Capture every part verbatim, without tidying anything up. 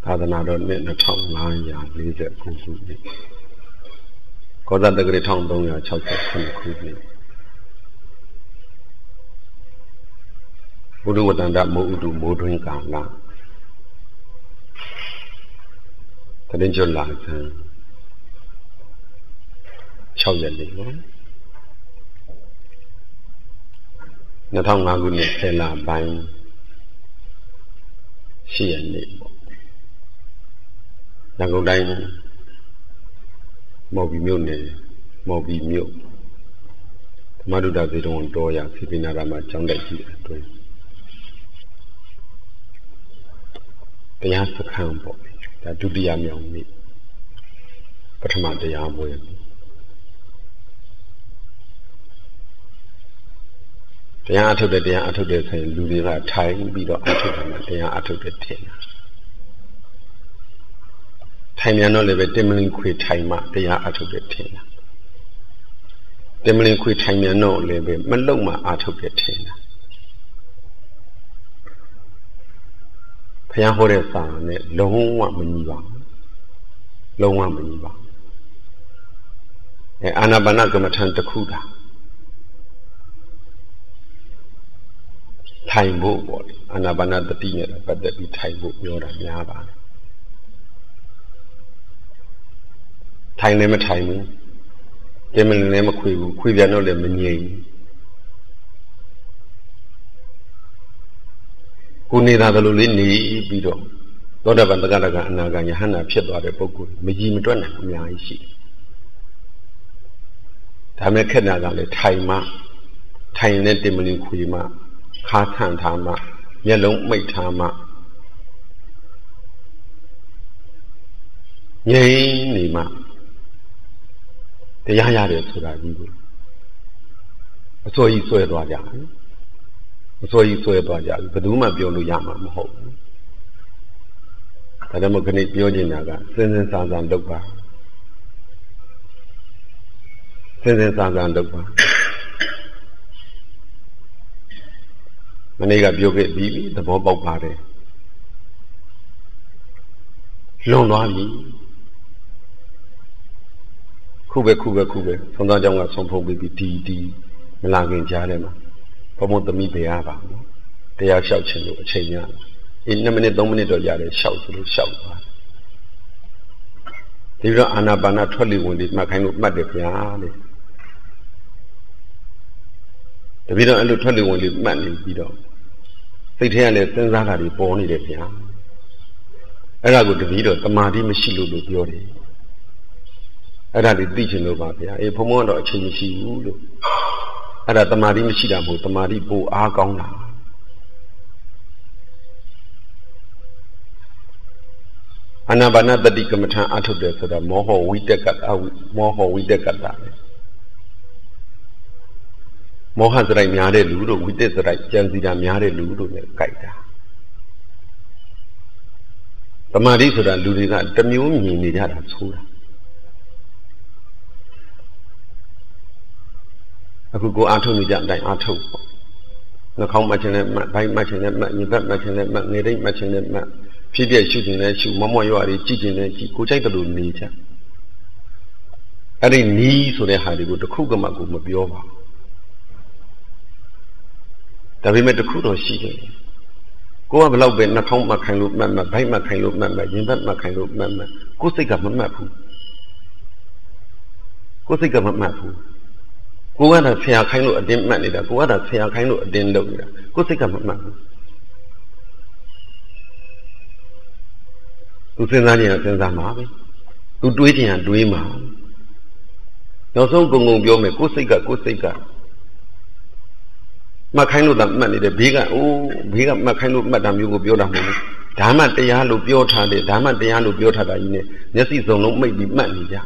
သာသနာတော်နှစ်နှစ်ထောင်ငါးရာလေးဆယ်ခုနှစ်ကောဇာတက္ကရာတစ်ထောင်သုံးရာခြောက်ဆယ်ခုနှစ်ဘုဒ္ဓဝတ္တန္တမိုးဥတုမိုးတွင်းကာလတရင်ကျော်လာဆန်း၆ရက်နေ့နော်နှစ်ထောင်ငါးခုနှစ်ဆယ်လပိုင်းရှစ်ရက်နေ့ပေါ့ရန်ကုန်တိုင်းမော်ဘီမြို့နယ်မော်ဘီမြို့ဓမ္မဒုဒ္ဒဇေတဝန်တော်ရစီပင်နာရမှာကျောင်းတိုက်ကြီးအတွင်းတရားစခန်းပေါ့ဒါဒုတိယမြောက်နေ့ပထမတရားပွဲတရားအထုတ်တဲ့တရားအထုတ်တဲ့ဆိုရင်လူတွေကထိုင်ပြီးတော့အထုတ်တယ်မှာတရားအထုတ်တဲ့ထင်တာထိုင်မြန်တော့လည်းပဲတင်မလင်ခွေထိုင်မှတရားအထုတ်တဲ့ထင်တာတင်မလင်ခွေထိုင်မြန်တော့လည်းပဲမလုံမှအထုတ်တဲ့ထင်တာဘုရားဟောတဲ့စာနဲ့လုံးဝမညီပါဘူးလုံးဝမညီပါဘူးအဲအာနာပါနကမ္မထံတစ်ခုတာထိုင်ဖို့ပေါ့အာနာပါနတတိနဲ့ပတ်သက်ပြီးထိုင်ဖို့ပြောတာများပါတယ်ထိုင်လည်းမထိုင်ဘူးတင်မလည်းမခွေဘူးခွေပြန်တော့လည်းမငြိမ်ကိုနေတာတလူလေးနေပြီးတော့သောတာပန်တက္ကရာကအနာဂါယဟန္တာဖြစ်သွားတဲ့ပုဂ္ဂိုလ်မကြီးမတွက်နိုင်အများကြီးရှိဒါမဲ့ခက်တာကလည်းထိုင်မှထိုင်နဲ့တင်မလည်းခွေမှခါထန်ထားမှမျက်လုံးမိတ်ထားမှငြိမ်နေမှတရားရတယ်ဆိုတာကြီးကိုအစိုးရဆွဲသွားကြတယ်အစိုးရဆွဲသွားကြပြီဘယ်သူမှပြောလို့ရမှာမဟုတ်ဘူးဒါကြောင့်မို့ခဏပြောချင်တာကစင်စင်ဆန်းဆန်းလုပ်ပါစင်စင်ဆန်းဆန်းလုပ်ပါမနေ့ကပြောခဲ့ပြီးသဘောပေါက်ပါတယ်လွန်သွားပြီခုပဲခုပဲခုပဲသုံးသားကြောင့်ကဆုံးဖုံးပြီးဒီဒီမလာခင်ကြားထဲမှာဘုံဘုံသမီးပဲရပါဘူးတရားလျှောက်ခြင်းလို့အချိန်ရအေးနှစ်မိနစ်သုံးမိနစ်တော့ရတယ်လျှောက်ဆိုလို့လျှောက်သွားဒီတော့အာနာပါနထွက်လေဝင်လေမှတ်ခိုင်းလို့မှတ်တယ်ဗျာတဲ့တပည့်တော်အဲ့လိုထွက်လေဝင်လေမှတ်နေပြီးတော့စိတ်ထဲကလည်းစဉ်းစားတာတွေပေါ်နေတယ်ဗျာအဲ့ဒါကိုတပည့်တော်တမာတိမရှိလို့လို့ပြောတယ်အဲ့ဒါတွေသိချင်လို့ပါဗျာအေးဘုံဘုံကတော့အချိန်မရှိဘူးလို့အဲ့ဒါတမာတိမရှိတာမဟုတ်တမာတိပိုအားကောင်းတာအာနာပါနတတိကမ္မထံအထုတ်တယ်ဆိုတာမောဟဝိတက်ကတမောဟဝိတက်ကတပဲမောဟစရိုက်များတဲ့လူတို့ဝိတက်စရိုက်ကြံစီတာများတဲ့လူတို့နဲ့ကြိုက်တာတမာတိဆိုတာလူတွေကတမျိုးမြင်နေကြတာဆိုတာအခုကိုအားထုတ်နေကြအတိုင်းအားထုတ်ပေါ့နှာခေါင်းမှတ်ခြင်းနဲ့မှတ်ဘိုင်းမှတ်ခြင်းနဲ့မှတ်ညီဘက်မှတ်ခြင်းနဲ့မှတ်ငယ်တိတ်မှတ်ခြင်းနဲ့မှတ်ဖြစ်ပြရှုခြင်းနဲ့ရှုမမောရွာတွေကြည့်ခြင်းနဲ့ကြည့်ကိုကြိုက်တယ်လို့နေကြအဲ့ဒီနီးဆိုတဲ့ဟာတွေကိုတစ်ခုကမှကိုမပြောပါဒါပေမဲ့တစ်ခုတော့ရှိတယ်ကိုကဘလောက်ပဲနှာခေါင်းမှတ်ခိုင်းလို့မှတ်မှတ်ဘိုင်းမှတ်ခိုင်းလို့မှတ်မှတ်ညီဘက်မှတ်ခိုင်းလို့မှတ်မှတ်ကိုယ်စိတ်ကမမှတ်ဘူးကိုယ်စိတ်ကမမှတ်ဘူးကိုကသာဆရာခိုင်းလို့အတင်းမှတ်နေတာကိုကသာဆရာခိုင်းလို့အတင်းလုပ်နေတာကိုယ်စိတ်ကမမှတ်ဘူးသူစဉ်းစားကြရင်စဉ်းစားမှာပဲသူတွေးကြရင်တွေးမှာနောက်ဆုံးဂုံဂုံပြောမယ်ကိုယ်စိတ်ကကိုယ်စိတ်ကမှတ်ခိုင်းလို့သာမှတ်နေတယ်ဘေးကအိုးဘေးကမှတ်ခိုင်းလို့မှတ်တာမျိုးကိုပြောတာမဟုတ်ဘူးဓမ္မတရားလို့ပြောထားတယ်ဓမ္မတရားလို့ပြောထားတာကြီးနဲ့မျက်စိစုံလုံးမိတ်ပြီးမှတ်နေကြ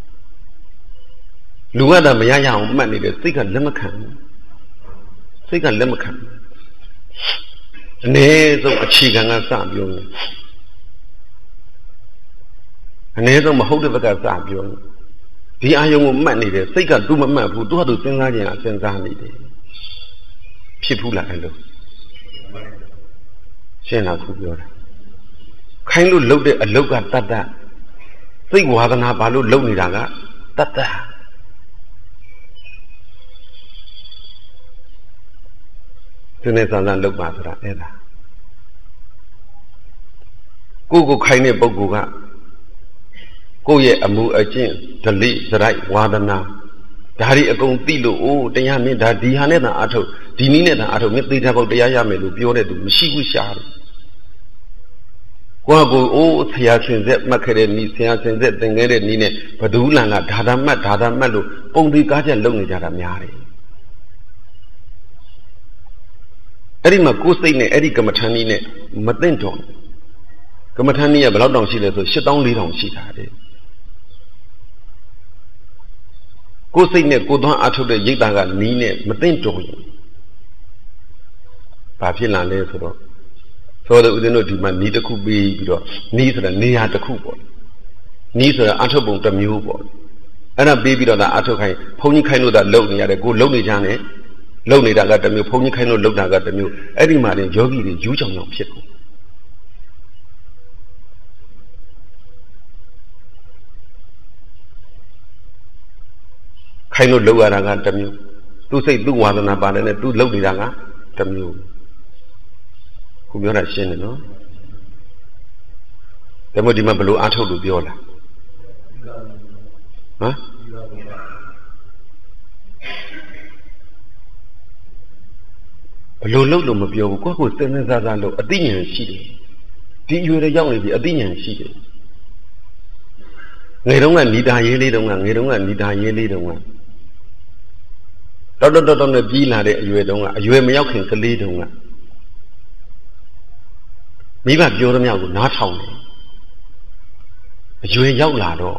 လူကသာမရရအောင်မှတ်နေတယ်စိတ်ကလက်မခံစိတ်ကလက်မခံအနည်းဆုံးအခြေခံကစပြောနေအနည်းဆုံးမဟုတ်တဲ့ဘက်ကစပြောနေဒီအာယုံကိုမှတ်နေတယ်စိတ်ကသူ့မမှတ်ဘူးသူ့ဟာသူစဉ်းစားခြင်းအစဉ်းစားနေတယ်ဖြစ်ဘူးလားအဲ့လိုရှင်းလားသူပြောတာခခိုင်းလို့လှုပ်တဲ့အလုတ်ကတတ်တတ်စိတ်ဝါဒနာဘာလို့လှုပ်နေတာကတတ်တတ်ဒီနေ့စမ်းစမ်းလှုပ်ပါဆိုတာအဲ့ဒါကိုကိုခိုင်းတဲ့ပုဂ္ဂိုလ်ကကိုယ့်ရဲ့အမှုအကျင့်ဓလိစရိုက်ဝါဒနာဒါတွေအကုန်သိလို့အိုးတရားမင်းဒါဒီဟာနဲ့တန်အထုတ်ဒီနည်းနဲ့တန်အထုတ်မင်းသိတဲ့ဘုတ်တရားရမယ်လို့ပြောတဲ့သူမရှိဘူးရှားတယ်ကိုယ့်ကိုအိုးဆရာရှင်ဆက်မှတ်ခဲ့တဲ့နီးဆရာရှင်ဆက်သင်ခဲ့တဲ့နီးနဲ့ဘဒူးလန်ကဒါသာမှတ်ဒါသာမှတ်လို့ပုံသေးကားချက်လုပ်နေကြတာများတယ်အဲ့ဒီမှာကိုယ်စိတ်နဲ့အဲ့ဒီကမ္မထာနည်းနဲ့မသိမ့်တော့ကမ္မထာနည်းကဘယ်လောက်တောင်ရှိလဲဆိုရှစ်သောင်းလေးထောင်ရှိတာတဲ့ကိုယ်စိတ်နဲ့ကိုယ်သွမ်းအထုတ်တဲ့ရိတ်တာကနီးနဲ့မသိမ့်တော့ရင်ဘာဖြစ်လာလဲဆိုတော့ဆိုတော့ဦးဇင်းတို့ဒီမှာနီးတစ်ခုပြီးပြီးတော့နီးဆိုတာနေရာတစ်ခုပေါ့နီးဆိုတာအထုတ်ပုံတစ်မျိုးပေါ့အဲ့ဒါပြီးပြီးတော့ဒါအထုတ်ခိုင်းဘုန်းကြီးခိုင်းလို့ဒါလုံနေရတယ်ကိုလုံနေကြတယ်လုံနေတာကတစ်မျိုးဘုန်းကြီးခိုင်းလို့လုံတာကတစ်မျိုးအဲ့ဒီမှာလည်းယောဂီတွေယူးချောင်ချောင်ဖြစ်ကုန်ခိုင်းလို့လုံရတာကတစ်မျိုးသူ့စိတ်သူ့ဝါဒနာပါတယ်နဲ့သူလုံနေတာကတစ်မျိုးကိုပြောတာရှင်းတယ်နော်ဒါမှဒီမှာဘလို့အားထုတ်လို့ပြောလားဟမ်ဘလို့လုံလို့မပြောဘူးကိုယ့်ကိုယ်စဉ်းစားစားစားလို့အသိဉာဏ်ရှိတယ်ဒီအရွယ်တွေရောက်နေပြီအသိဉာဏ်ရှိတယ်ငယ်တုန်းကဏီတာရေးလေးတုန်းကငယ်တုန်းကဏီတာရေးလေးတုန်းကတော်တော်တော်တော်နဲ့ပြီးလာတဲ့အရွယ်တုန်းကအရွယ်မရောက်ခင်ကလေးတုန်းကမိဘပြောသမျှကိုနားထောင်တယ်အရွယ်ရောက်လာတော့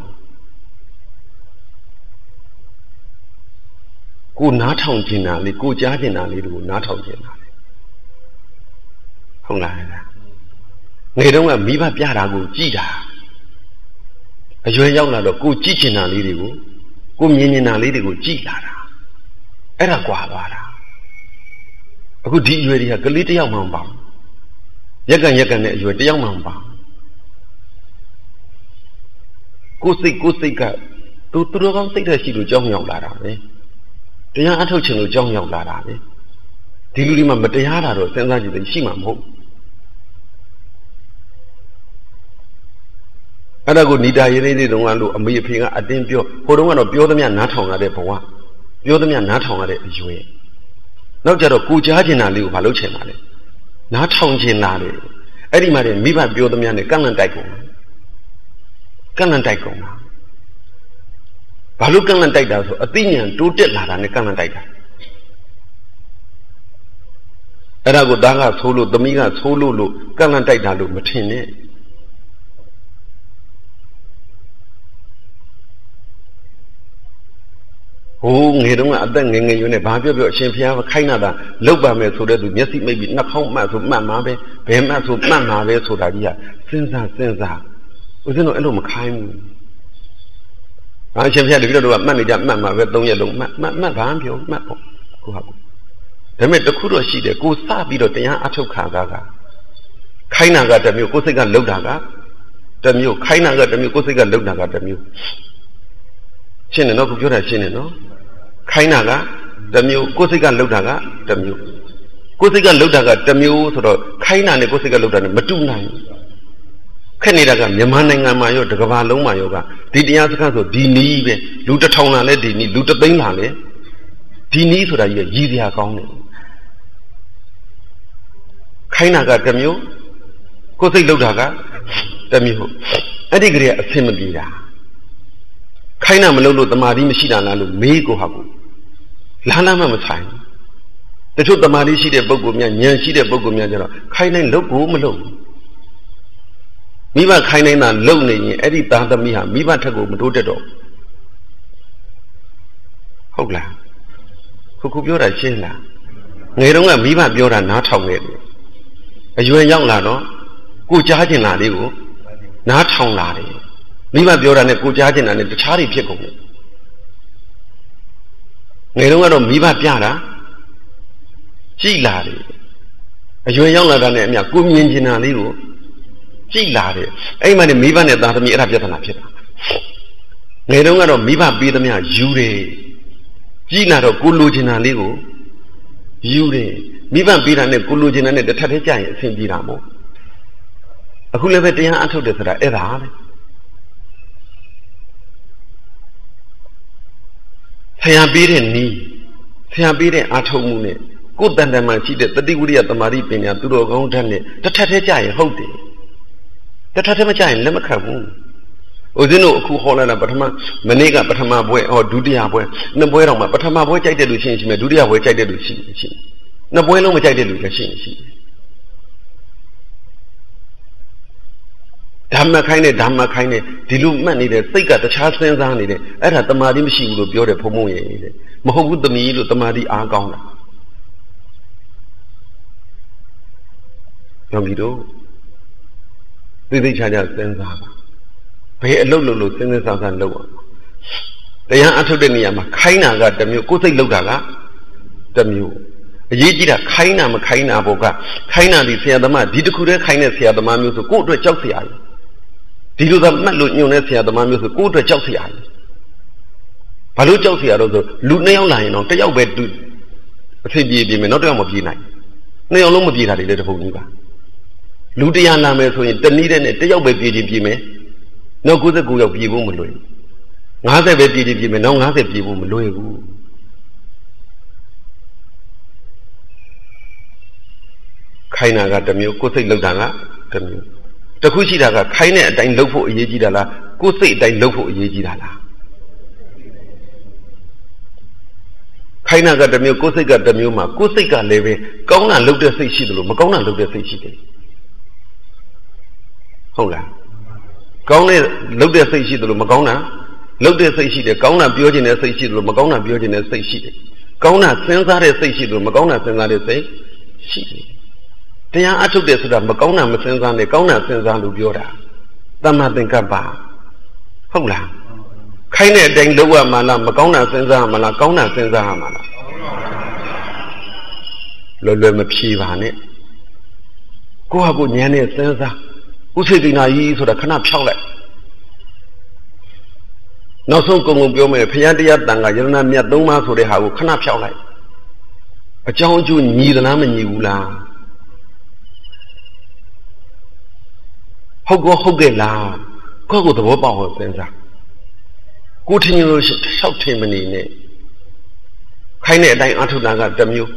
ကိုနားထောင်ခြင်းတာလေးကိုကြားခြင်းတာလေးတွေကိုနားထောင်ခြင်းတာလေဟုတ်လားငယ်တုန်းကမိဘပြတာကိုကြည်တာအရွယ်ရောက်လာတော့ကိုကြည်ခြင်းတာလေးတွေကိုကိုမြင်ခြင်းတာလေးတွေကိုကြည်လာတာအဲ့ဒါကွာသွားတာအခုဒီအရွယ်တွေကကလေးတစ်ယောက်မှမပါဘူးရက်ကန်ရက်ကန်နဲ့အရွယ်တယောက်မှမပါကိုစိတ်ကိုစိတ်ကသူသူတော်ကောင်းစိတ်ဓာတ်ရှိလို့ကြောင်းရောက်လာတာပဲတရားအထုတ်ခြင်းလို့ကြောင်းရောက်လာတာပဲဒီလူတွေမှာမတရားတာတော့စဉ်းစားကြည့်တယ်ရှိမှာမဟုတ်အဲ့ဒါကိုဏီတာရေးလေးတွေတုန်းကလို့အမေအဖေကအတင်းပြောဟိုတုန်းကတော့ပြောသမျှနားထောင်လာတဲ့ဘဝပြောသမျှနားထောင်လာတဲ့အရွယ်နောက်ကြတော့ကိုကြားကျင်တာလေးကိုမလုပ်ချင်ပါနဲ့နားထောင်ကျင်တာလေအဲ့ဒီမှာတည်းမိဘပြောသမျှနဲ့ကန့်လန့်တိုက်ကုန်ကန့်လန့်တိုက်ကုန်တာဘာလို့ကန့်လန့်တိုက်တာဆိုအသိဉာဏ်တိုးတက်လာတာနဲ့ကန့်လန့်တိုက်တာအဲ့ဒါကိုသားကသိုးလို့သမီးကသိုးလို့လို့ကန့်လန့်တိုက်တာလို့မထင်နဲ့ဟိုငယ်တုန်းကအသက်ငယ်ငယ်ရွယ်နဲ့ဘာပြောပြောအရှင်ဘုရားခိုင်းတာလောက်ပါမယ်ဆိုတဲ့သူမျက်စိမိတ်ပြီးနှာခေါင်းမှတ်ဆိုမှတ်မှာပဲဘယ်မှတ်ဆိုမှတ်မှာပဲဆိုတာကြီးကစဉ်းစားစဉ်းစားဦးဇင်းတို့အဲ့လိုမခိုင်းဘူးအရှင်ဘုရားတပည့်တော်ကမှတ်နေကြမှတ်မှာပဲသုံးရက်လုံးမှတ်မှတ်မှတ်ဘာမှပြောမှတ်ပေါ့ကိုဟာကိုဒါပေမဲ့တခုတော့ရှိတယ်ကိုစပြီးတော့တရားအထုတ်ခါကားကခိုင်းတာကတစ်မျိုးကိုစိတ်ကလှုပ်တာကတစ်မျိုးခိုင်းတာကတစ်မျိုးကိုစိတ်ကလှုပ်တာကတစ်မျိုးရှင်းတယ်နော်ကိုပြောတာရှင်းတယ်နော်ခိုင်းတာကတစ်မျိုးကိုယ်စိတ်ကလှုပ်တာကတစ်မျိုးကိုယ်စိတ်ကလှုပ်တာကတစ်မျိုးဆိုတော့ခိုင်းတာနဲ့ကိုယ်စိတ်ကလှုပ်တာနဲ့မတူနိုင်ဘူးခက်နေတာကမြန်မာနိုင်ငံမှာရောတစ်ကမ္ဘာလုံးမှာရောကဒီတရားစခန်းဆိုဒီနီးပဲလူတစ်ထောင်လာလဲဒီနီးလူတစ်သိန်းလာလဲဒီနီးဆိုတာကြီးရည်စရာကောင်းတယ်ခိုင်းတာကတစ်မျိုးကိုယ်စိတ်လှုပ်တာကတစ်မျိုးအဲ့ဒီကလေးကအဆင်မပြေတာခိုင်းတာမလုပ်လို့တမာတိမရှိတာလားလို့မေးကိုဟာကိုလာလာမှမဆိုင်တချို့တမာတိရှိတဲ့ပုဂ္ဂိုလ်များဉာဏ်ရှိတဲ့ပုဂ္ဂိုလ်များကျတော့ခိုင်းနိုင်လုပ်ကိုမလုပ်မိဘခိုင်းနိုင်တာလုပ်နေရင်အဲ့ဒီသားသမီးဟာမိဘထက်ကိုမတိုးတက်တော့ဟုတ်လားခုခုပြောတာရှင်းလားငယ်တုန်းကမိဘပြောတာနားထောင်ခဲ့တယ်အရွယ်ရောက်လာတော့ကိုကြားကျင်တာလေးကိုနားထောင်လာတယ်မိဘပြောတာနဲ့ကိုကြားကျင်တာနဲ့တခြားတွေဖြစ်ကုန်တယ်ငယ်တုန်းကတော့မိဘပြတာကြည်လာတယ်အရွယ်ရောက်လာတာနဲ့အမျှကိုမြင်ကျင်တာလေးကိုကြည်လာတယ်အဲ့မှလည်းမိဘနဲ့သားသမီးအဲ့ဒါပြဿနာဖြစ်တာငယ်တုန်းကတော့မိဘပေးသမျှယူတယ်ကြည်လာတော့ကိုလိုချင်တာလေးကိုယူတယ်မိဘပေးတာနဲ့ကိုလိုချင်တာနဲ့တစ်ထပ်တည်းကြာရင်အဆင်ပြေတာမို့အခုလည်းပဲတရားအထုတ်တယ်ဆိုတာအဲ့ဒါလေဆရာပေးတဲ့နီးဆရာပေးတဲ့အာထုတ်မှုနဲ့ကိုယ်တန်တန်မှရှိတဲ့တတိဝိရိယတမာတိပညာသူတော်ကောင်းတတ်နဲ့တစ်ထပ်တည်းကြာရင်ဟုတ်တယ်တစ်ထပ်တည်းမကြာရင်လက်မခံဘူးဦးဇင်းတို့အခုဟောလာတာပထမမနေ့ကပထမဘွဲဟောဒုတိယဘွဲနှစ်ဘွဲတော့မှပထမဘွဲကြိုက်တဲ့လူရှိရင်ရှိမယ်ဒုတိယဘွဲကြိုက်တဲ့လူရှိရင်ရှိနှစ်ဘွဲလုံးမကြိုက်တဲ့လူလည်းရှိရင်ရှိဓမ္မခိုင်းတဲ့ဓမ္မခိုင်းတဲ့ဒီလိုမှတ်နေတဲ့စိတ်ကတခြားစဉ်းစားနေတဲ့အဲ့ဒါတမာတိမရှိဘူးလို့ပြောတယ်ဘုံဘုံရဲ့တဲ့မဟုတ်ဘူးသမီးလို့တမာတိအားကောင်းတာယောဂီတို့သိသိချာချာစဉ်းစားပါဘယ်အလုပ်လုပ်လို့စဉ်းစားစားလုပ်အောင်တရားအထုတ်တဲ့နေရာမှာခိုင်းတာကတစ်မျိုးကိုယ်စိတ်လုပ်တာကတစ်မျိုးအရေးကြီးတာခိုင်းတာမခိုင်းတာဘောကခိုင်းတာဒီဆရာသမားဒီတစ်ခုတည်းခိုင်းတဲ့ဆရာသမားမျိုးဆိုကိုယ့်အတွက်ကြောက်စရာကြီးဒီလိုသာမှတ်လို့ညွန်တဲ့ဆရာသမားမျိုးဆိုကိုယ့်အတွက်ကြောက်စရာကြီးဘာလို့ကြောက်စရာတော့ဆိုလူနှစ်ယောက်လာရင်တော့တစ်ယောက်ပဲအဖြစ်ပြေးပြေးမယ်နောက်တစ်ယောက်မပြေးနိုင်နှစ်ယောက်လုံးမပြေးတာတွေလည်းတစ်ပုံကြီးပါလူတရားလာမယ်ဆိုရင်တနည်းတဲ့နဲ့တစ်ယောက်ပဲပြေးချင်းပြေးမယ်နောက်၉၉ယောက်ပြေးဖို့မလွယ်၅၀ပဲပြေးချင်းပြေးမယ်နောက်၅၀ပြေးဖို့မလွယ်ဘူးခိုင်းတာကတစ်မျိုးကိုယ်စိတ်လောက်တာကတစ်မျိုးတစ်ခုရှိတာကခိုင်းတဲ့အတိုင်းလုပ်ဖို့အရေးကြီးတာလားကိုယ်စိတ်အတိုင်းလုပ်ဖို့အရေးကြီးတာလားခိုင်းတာကတစ်မျိုးကိုယ်စိတ်ကတစ်မျိုးမှာကိုယ်စိတ်ကလည်းပဲကောင်းတာလုပ်တဲ့စိတ်ရှိတယ်လို့မကောင်းတာလုပ်တဲ့စိတ်ရှိတယ်ဟုတ်လားကောင်းတဲ့လုပ်တဲ့စိတ်ရှိတယ်လို့မကောင်းတာလုပ်တဲ့စိတ်ရှိတယ်ကောင်းတာပြောခြင်းတဲ့စိတ်ရှိတယ်လို့မကောင်းတာပြောခြင်းတဲ့စိတ်ရှိတယ်ကောင်းတာစဉ်းစားတဲ့စိတ်ရှိတယ်လို့မကောင်းတာစဉ်းစားတဲ့စိတ်ရှိတယ်တရားအထုတ်တယ်ဆိုတာမကောင်းတာမစဉ်းစားနဲ့ကောင်းတာစဉ်းစားလို့ပြောတာတမ္မာသင်္ကပ္ပဟုတ်လားခိုင်းတဲ့အတိုင်းလုပ်ရမှာလားမကောင်းတာစဉ်းစားရမှာလားကောင်းတာစဉ်းစားရမှာလားလွယ်လွယ်မဖြေပါနဲ့ကိုယ့်ဟာကိုယ်ဉာဏ်နဲ့စဉ်းစားဥစေတိနာကြီးဆိုတာခဏဖြောက်လိုက်နောက်ဆုံးကုံကုံပြောမယ်ဘုရားတရားတန်ခါယရဏမြတ်သုံးပါးဆိုတဲ့ဟာကိုခဏဖြောက်လိုက်အကြောင်းအကျိုးညီသလားမညီဘူးလားဟုတ်ကောဟုတ်ကဲ့လားကိုယ့်ကိုယ်သဘောပေါက်အောင်စဉ်းစားကိုထင်လို့လျှောက်ထင်မနေနဲ့ခိုင်းတဲ့အတိုင်းအထုတာကတစ်မျိုး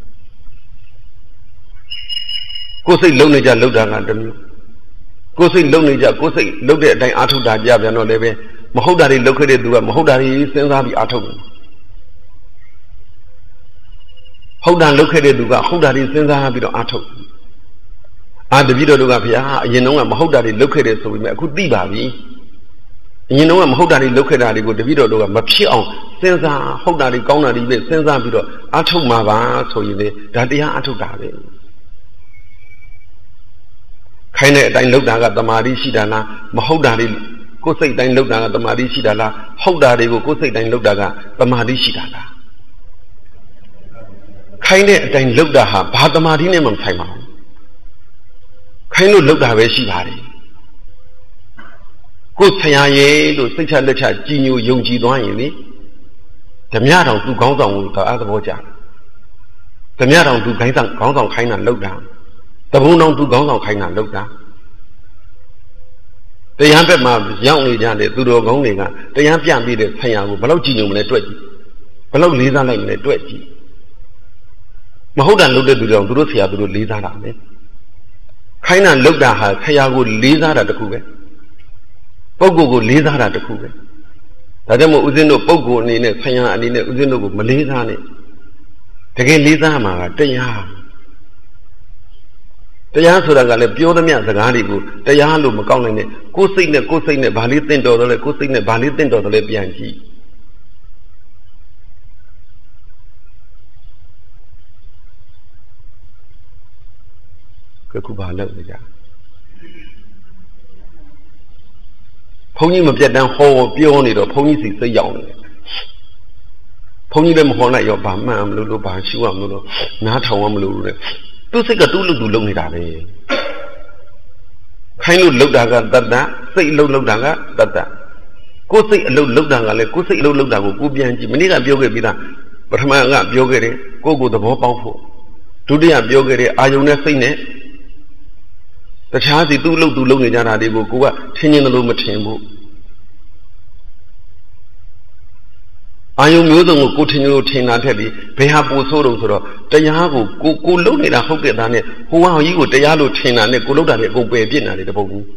ကိုယ်စိတ်လုံနေကြလုံတာကတစ်မျိုးကိုယ်စိတ်လုံနေကြကိုယ်စိတ်လုံတဲ့အတိုင်းအထုတာကြပြန်တော့လည်းပဲမဟုတ်တာတွေလုံခဲ့တဲ့သူကမဟုတ်တာတွေစဉ်းစားပြီးအထုတယ်ဟုတ်တာလုံခဲ့တဲ့သူကဟုတ်တာတွေစဉ်းစားပြီးတော့အထုအာတပည့်တော်တို့ကဘုရားအရင်တုန်းကမဟုတ်တာတွေလုပ်ခဲ့တယ်ဆိုပေမဲ့အခုသိပါပြီအရင်တုန်းကမဟုတ်တာတွေလုပ်ခဲ့တာတွေကိုတပည့်တော်တို့ကမဖြစ်အောင်စဉ်းစားဟုတ်တာတွေကောင်းတာတွေပဲစဉ်းစားပြီးတော့အထုတ်မှာပါဆိုရင်လေဒါတရားအထုတ်တာပဲခိုင်းတဲ့အတိုင်းလုပ်တာကတမာတိရှိတာလားမဟုတ်တာတွေကိုယ်စိတ်တိုင်းလုပ်တာကတမာတိရှိတာလားဟုတ်တာတွေကိုကိုယ်စိတ်တိုင်းလုပ်တာကတမာတိရှိတာလားခိုင်းတဲ့အတိုင်းလုပ်တာဟာဘာတမာတိနဲ့မှမဆိုင်ပါဘူးခိုင်းလို့လောက်တာပဲရှိပါတယ်ကိုယ်ဆရာရဲ့လို့စိတ်ချလက်ချကြည်ညိုယုံကြည်သွားရင်လေဓမြတော်သူခေါင်းဆောင်ကိုတအားသဘောကျဓမြတော်သူခိုင်းဆောင်ခေါင်းဆောင်ခိုင်းတာလောက်တာတဘုံတော်သူခေါင်းဆောင်ခိုင်းတာလောက်တာတရားဘက်မှာရောက်နေကြတဲ့သူတော်ကောင်းတွေကတရားပြပြီးတဲ့ဆရာကိုဘယ်လောက်ကြည်ညိုမလဲတွက်ကြည့်ဘယ်လောက်လေးစားလိုက်မလဲတွက်ကြည့်မဟုတ်တာလုပ်တဲ့သူတော်သူတို့ဆရာသူတို့လေးစားတာလေခိုင်းတာလောက်တာဟာဆရာကိုလေးစားတာတခုပဲပုဂ္ဂိုလ်ကိုလေးစားတာတခုပဲဒါကြောင့်မို့ဦးဇင်းတို့ပုဂ္ဂိုလ်အနေနဲ့ဆရာအနေနဲ့ဦးဇင်းတို့ကိုမလေးစားနဲ့တကယ်လေးစားမှာကတရားတရားဆိုတာကလည်းပြောသမျှစကားတွေကိုတရားလို့မကောင်းနိုင်နဲ့ကိုယ်စိတ်နဲ့ကိုယ်စိတ်နဲ့ဗာလေးတင့်တော်တယ်လဲကိုယ်စိတ်နဲ့ဗာလေးတင့်တော်တယ်လဲပြန်ကြည့်ကခုဘာလုပ်ကြဘုန်းကြီးမပြတ်တမ်းဟောပြောနေတော့ဘုန်းကြီးစီစိတ်ရောက်နေတယ်ဘုန်းကြီးလည်းမဟောလိုက်ရောဘာမှန်မလို့လို့ဘာရှုရမလို့နားထောင်ရမလို့တဲ့သူစိတ်ကသူ့လူသူလုံနေတာပဲခိုခိုင်းလို့လောက်တာကတတ်တာစိတ်အလုံးလောက်တာကတတ်တာကိုယ်စိတ်အလုံးလောက်တာကလည်းကိုယ်စိတ်အလုံးလောက်တာကိုကိုပြန်ကြည့်မနေ့ကပြောခဲ့ပြီးသားပထမကပြောခဲ့တယ်ကိုယ့်ကိုယ်သဘောပေါက်ဖို့ဒုတိယပြောခဲ့တယ်အာယုံနဲ့စိတ်နဲ့တခြားစီသူ့အလုပ်သူလုပ်နေကြတာတွေကိုကိုကထင်မြင်လို့မထင်ဘူးအာယုံမျိုးစုံကိုကိုထင်လို့ထင်တာထက်ပြီးဘယ်ဟာပိုဆိုးတော့ဆိုတော့တရားကိုကိုကိုလုပ်နေတာဟုတ်တဲ့သားနဲ့ဟိုဟာကြီးကိုတရားလို့ထင်တာနဲ့ကိုလုပ်တာနဲ့အကုန်ပယ်ပြစ်နေတာလေတပုတ်ဘူး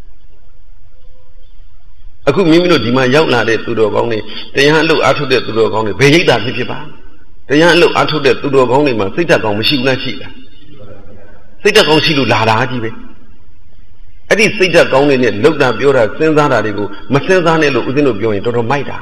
အခုမိမိတို့ဒီမှာရောက်လာတဲ့သူတော်ကောင်းတွေတရားအလုပ်အားထုတ်တဲ့သူတော်ကောင်းတွေဘယ်ရိပ်သာဖြစ်ဖြစ်ပါတရားအလုပ်အားထုတ်တဲ့သူတော်ကောင်းတွေမှာစိတ်ဓာတ်ကောင်းမရှိဘူးလားရှိတာစိတ်ဓာတ်ကောင်းရှိလို့လာတာကြီးပဲအဲ့ဒီစိတ်ဓာတ်ကောင်းတွေနဲ့လောက်တာပြောတာစဉ်းစားတာတွေကိုမစဉ်းစားနဲ့လို့ဦးဇင်းတို့ပြောရင်တော်တော်မိုက်တာ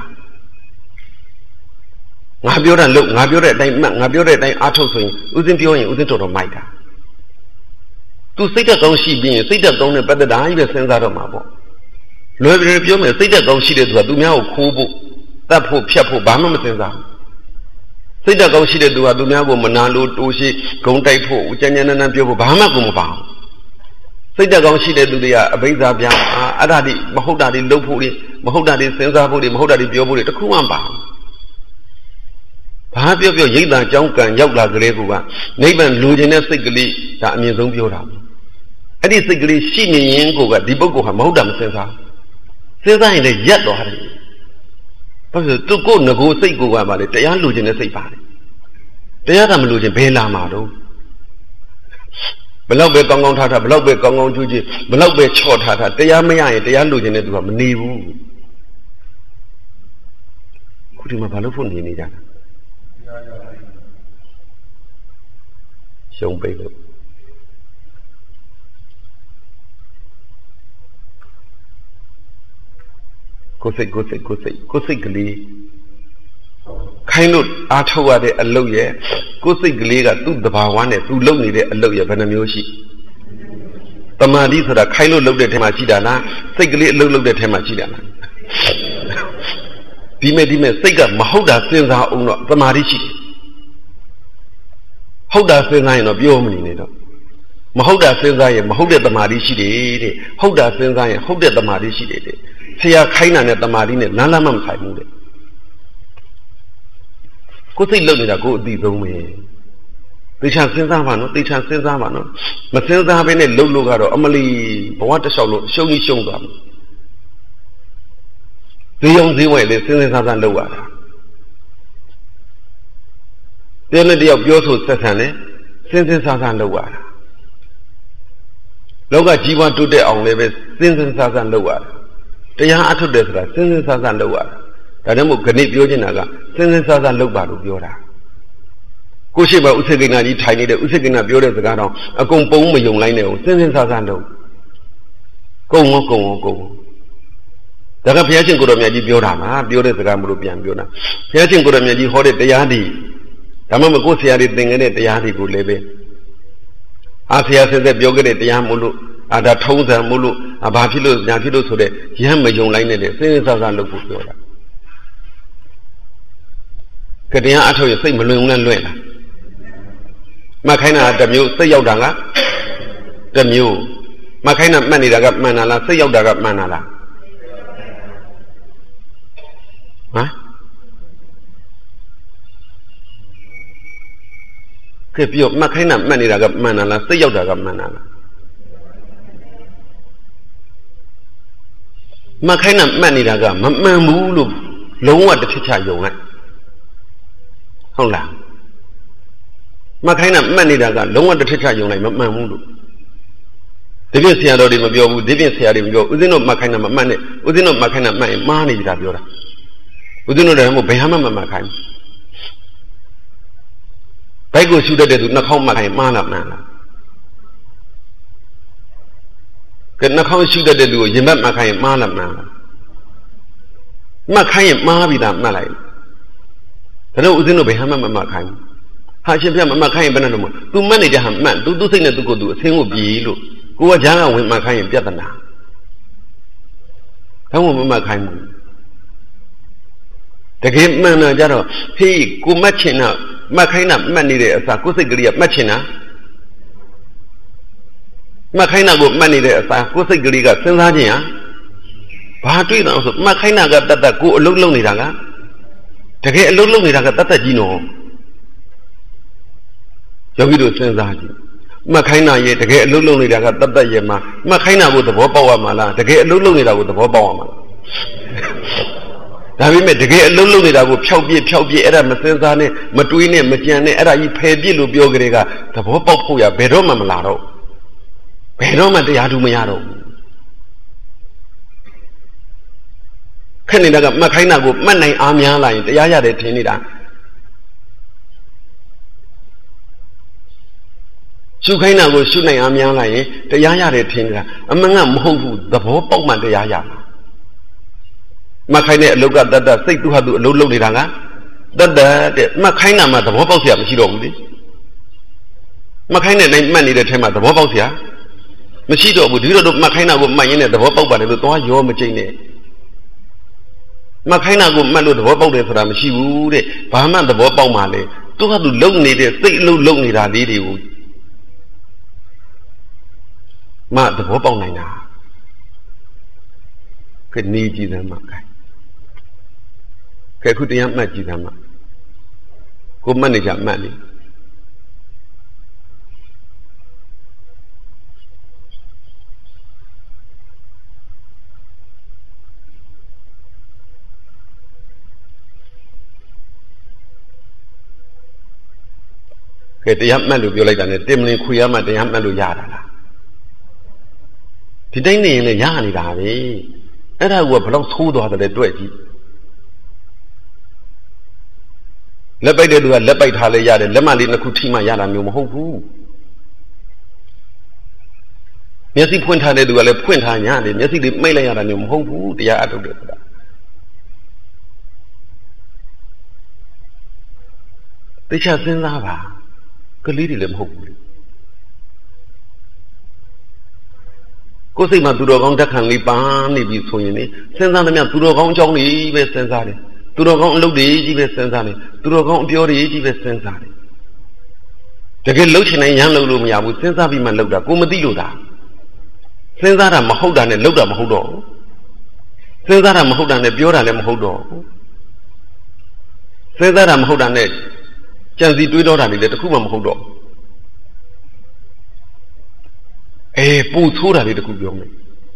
ငါပြောတာလို့ငါပြောတဲ့အတိုင်းမှတ်ငါပြောတဲ့အတိုင်းအားထုတ်ဆိုရင်ဦးဇင်းပြောရင်ဦးဇင်းတော်တော်မိုက်တာသူစိတ်ဓာတ်ကောင်းရှိပြီးရင်စိတ်ဓာတ်ကောင်းနဲ့ပတ်သက်တာကြီးပဲစဉ်းစားတော့မှာပေါ့လွယ်လွယ်ပြောမယ်စိတ်ဓာတ်ကောင်းရှိတဲ့သူကသူများကိုခိုးဖို့တတ်ဖို့ဖြတ်ဖို့ဘာမှမစဉ်းစားဘူးစိတ်ဓာတ်ကောင်းရှိတဲ့သူကသူများကိုမနာလို့တိုးရှိဂုံတိုက်ဖို့ကြမ်းကြမ်းနန်းနန်းပြောဖို့ဘာမှကိုမပါဘူးစိတ်ဓာတ်ကောင်းရှိတဲ့သူတွေကအဘိဓါပြန်အဲ့ဒါဒီမဟုတ်တာတွေလုပ်ဖို့တွေမဟုတ်တာတွေစဉ်းစားဖို့တွေမဟုတ်တာတွေပြောဖို့တွေတခုမှမပါဘူးဘာပြောပြောရိတ်တံကြောင်းကံရောက်လာကြလေကူကနိဗ္ဗာန်လူကျင်တဲ့စိတ်ကလေးဒါအမြင့်ဆုံးပြောတာအဲ့ဒီစိတ်ကလေးရှိနေရင်ကိုကဒီပုဂ္ဂိုလ်ဟာမဟုတ်တာမစဉ်းစားစဉ်းစားရင်လည်းရက်သွားတယ်ဘာလို့သူကိုငကိုစိတ်ကိုကပါလေတရားလူကျင်တဲ့စိတ်ပါတယ်တရားကမလူကျင်ဘယ်လာမှာတော့ဘလောက်ပဲကောင်းကောင်းထားထားဘလောက်ပဲကောင်းကောင်းကြွကြွဘလောက်ပဲချော့ထားထားတရားမရရင်တရားလူကျင်တဲ့သူကမနေဘူးခုဒီမှာဘာလို့ဖို့နေနေကြတာရှုံးပိတ်လို့ကိုယ်စိတ်ကိုယ်စိတ်ကိုယ်စိတ်ကိုယ်စိတ်ကလေးခိုင်းလို့အားထုတ်ရတဲ့အလုပ်ရဲ့ကိုယ်စိတ်ကလေးကသူ့တဘာဝနဲ့သူ့လုပ်နေတဲ့အလုပ်ရဲ့ဘယ်နှမျိုးရှိတမာတိဆိုတာခိုင်းလို့လုပ်တဲ့ထဲမှာရှိတာလားစိတ်ကလေးအလုပ်လုပ်တဲ့ထဲမှာရှိတာလားဒီမဲ့ဒီမဲ့စိတ်ကမဟုတ်တာစဉ်းစားအောင်တော့တမာတိရှိတယ်ဟုတ်တာစဉ်းစားရင်တော့ပြောမနေနဲ့တော့မဟုတ်တာစဉ်းစားရင်မဟုတ်တဲ့တမာတိရှိတယ်တဲ့ဟုတ်တာစဉ်းစားရင်ဟုတ်တဲ့တမာတိရှိတယ်တဲ့ဆရာခိုင်းတာနဲ့တမာတိနဲ့လမ်းလမ်းမဆိုင်ဘူးတဲ့ကိုယ်စိတ်လုံနေတာကိုယ်အသိဆုံးပဲသေချာစဉ်းစားပါနော်သေချာစဉ်းစားပါနော်မစဉ်းစားဘဲနဲ့လှုပ်လို့ကတော့အမလီဘဝတစ်လျှောက်လို့ရှုံးကြီးရှုံးသွားမယ်ဈေးအောင်ဈေးဝယ်လေးစဉ်းစဉ်းစားစားလှုပ်ရတာတဲ့နဲ့တယောက်ပြောဆိုဆက်ဆံလဲစဉ်းစဉ်းစားစားလှုပ်ရတာလောကကြီးပွားတိုးတက်အောင်လည်းပဲစဉ်းစဉ်းစားစားလှုပ်ရတာတရားအထုတ်တယ်ဆိုတာစဉ်းစဉ်းစားစားလုပ်ရတာဒါကြောင့်မို့ခဏပြောချင်တာကစဉ်းစဉ်းစားစားလုပ်ပါလို့ပြောတာကိုရှိမဥစ္စေကိဏကြီးထိုင်နေတဲ့ဥစ္စေကိဏပြောတဲ့စကားတော့အကုန်ပုံမယုံလိုက်နဲ့အောင်စဉ်းစဉ်းစားစားလုပ်ကုံရောကုံရောကုံဒါကဘုရားရှင်ကိုတော်မြတ်ကြီးပြောတာမှာပြောတဲ့စကားမလို့ပြန်ပြောတာဘုရားရှင်ကိုတော်မြတ်ကြီးဟောတဲ့တရားတွေဒါမှမဟုတ်ကိုယ်ဆရာတွေသင်ခဲ့တဲ့တရားတွေကိုလည်းပဲအာဆရာဆက်ဆက်ပြောခဲ့တဲ့တရားမို့လို့အာဒါထုံးစံမို့လို့အဘာဖြစ်လို့ညာဖြစ်လို့ဆိုတဲ့ရမ်းမယုံလိုက်နဲ့စဉ်းစဉ်းစားစားလုပ်ဖို့ပြောတာကတရားအထောက်ရစိတ်မလွင်ဘူးနဲ့လွင့်လာမှတ်ခိုင်းတာတစ်မျိုးစိတ်ရောက်တာကတစ်မျိုးမှတ်ခိုင်းတာမှတ်နေတာကမှန်တာလားစိတ်ရောက်တာကမှန်တာလားဟမ်ကဲပြောမှတ်ခိုင်းတာမှတ်နေတာကမှန်တာလားစိတ်ရောက်တာကမှန်တာလားမှတ်ခိုင်းတာမှတ်နေတာကမမှန်ဘူးလို့လုံးဝတစ်ချက်ချယုံလိုက်ဟုတ်လားမှတ်ခိုင်းတာမှတ်နေတာကလုံးဝတစ်ချက်ချယုံလိုက်မမှန်ဘူးလို့ဒီပြည့်ဆရာတော်တွေမပြောဘူးဒီပြည့်ဆရာတွေမပြောဦးဇင်းတို့မှတ်ခိုင်းတာမမှတ်နဲ့ဦးဇင်းတို့မှတ်ခိုင်းတာမှတ်ရင်မှားနေပြီတာပြောတာဦးဇင်းတို့လည်းမဟုတ်ဘယ်ဟာမှမမှတ်ခိုင်းဘိုက်ကိုရှုတတ်တဲ့သူနှာခေါင်းမှတ်ခိုင်းမှားလားမှန်လားကဲနှာခေါင်းရှုတတ်တဲ့လူကိုရင်ဘတ်မှတ်ခိုင်းမှားလားမှန်လားမှတ်ခိုင်းရင်မှားပြီသားမှတ်လိုက်ဒါတော့ဦးဇင်းတို့ဘယ်ဟာမှမမှတ်ခိုင်းဟာရှင်ပြမမှတ်ခိုင်းရင်ဘယ်နဲ့တော့မသူမှတ်နေကြဟာမှတ်သူသူစိတ်နဲ့သူကိုယ်သူအဆင်းကိုပြေးလို့ကိုကဂျားကဝင်မှတ်ခိုင်းရင်ပြဿနာဒါမှမမှတ်ခိုင်းဘူးတကယ်မှန်တာကြတော့ဟေးကိုမှတ်ချင်တာမှတ်ခိုင်းတာမှတ်နေတဲ့အစားကိုယ်စိတ်ကလေးကမှတ်ချင်တာ Makaina go money there, Kosagriga, Sensania. Patrina also, Makaina got that go alone Niraga. To get alone Niraga, Tata Gino. Yogido Sensaji. Makaina yet to get alone Niraga, Tata Yema. Makaina with the Bopa Mala, to get alone with the Bopa. Now we met to get alone with Chaubi, Chaubi, Era, Masenzane, Matuine, Matiane, Era, you pay Bilu Biogrega, the Bopa, Bedoma Malaro. Bedoma de Adumayaro. Canada, Makaina go, Manay Amia line, the Yaya de Tinida. Sukaina go, Sunay Amia line, the Yaya de Tinida, among them Mohu, the Bopa de Yaya. Makaina look at that, say to have to low low Niranga. That the Makaina mat the Boposia, Machidom. Makaina named money the time at the Boposia. Machido would do Makaina go mine at the Bopo, but it was your machine. Makaina go malo the Bopo for a machine, Pahama the Bopo Male, to have to loan it, say low low Nira did you. Mat the Bopo Nina. Could need you them, Makai. Could you imagine them? Good money, that money. The young man will be like a dimly Kuyama, the young man will yada. Today, in the Yanni Davi, and I will belong to the twenty. Lebay do a lebay Halayad, Lemalina Kutima Yana Mumu. Yesi point had do a le point Hanyad, Yesi the Malayana Mumu, the Yard of the They shall send Lava. Leading them hopefully. Cosima Durogong Dakani Ban, maybe so in it. Sends on the man Durogong Johnny, West Sensari. Durogong Lodi, West Sensari. Durogong Biori, West Sensari. The good lotion and young Lumia with Sensavi Maloda, Gumadiluda. Sensara Mahodan and Loda Mahodo. Sensara Mahodan and Biora Mahodo. Sensara Mahodan. Chancy do not have it, the Kumam Hodo. A Putura did the Kuyomi.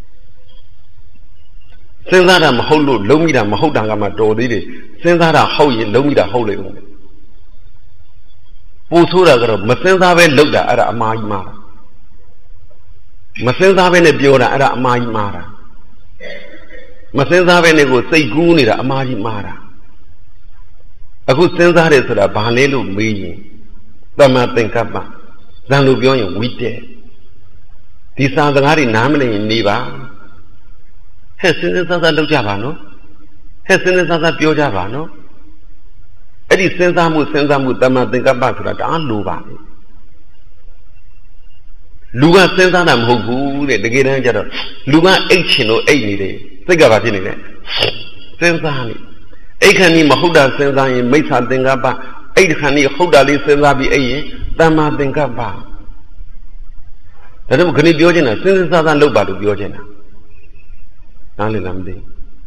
Sensara Maholo, Lomida Mahodanga Dodi, Sensara Hoy, Lomida Holy. Putura, Masenza Loda at a Maimara. Masenza Vene Biora at a Maimara. Masenza Vene will say Gunida a Maimara. A good sense that is a banelu me. The man think about Zanubion with it. These are the Hari Namely in Niva. Hessin is as a Javano. Hessin is as a Pio Javano. Eddie Sensamu Sensamu Dama think about that on Luba. Luga Sensanam Hogu, the Gidangero. Luga eighteen or eighty days. Think about it. Sensani. Ekani Mahuda Sensa in Mesa Dengaba, Ekani Hodali Sensabi A, Dama Dengaba. The name can be Biogena, since Southern Loba to Biogena. Nalinamdi.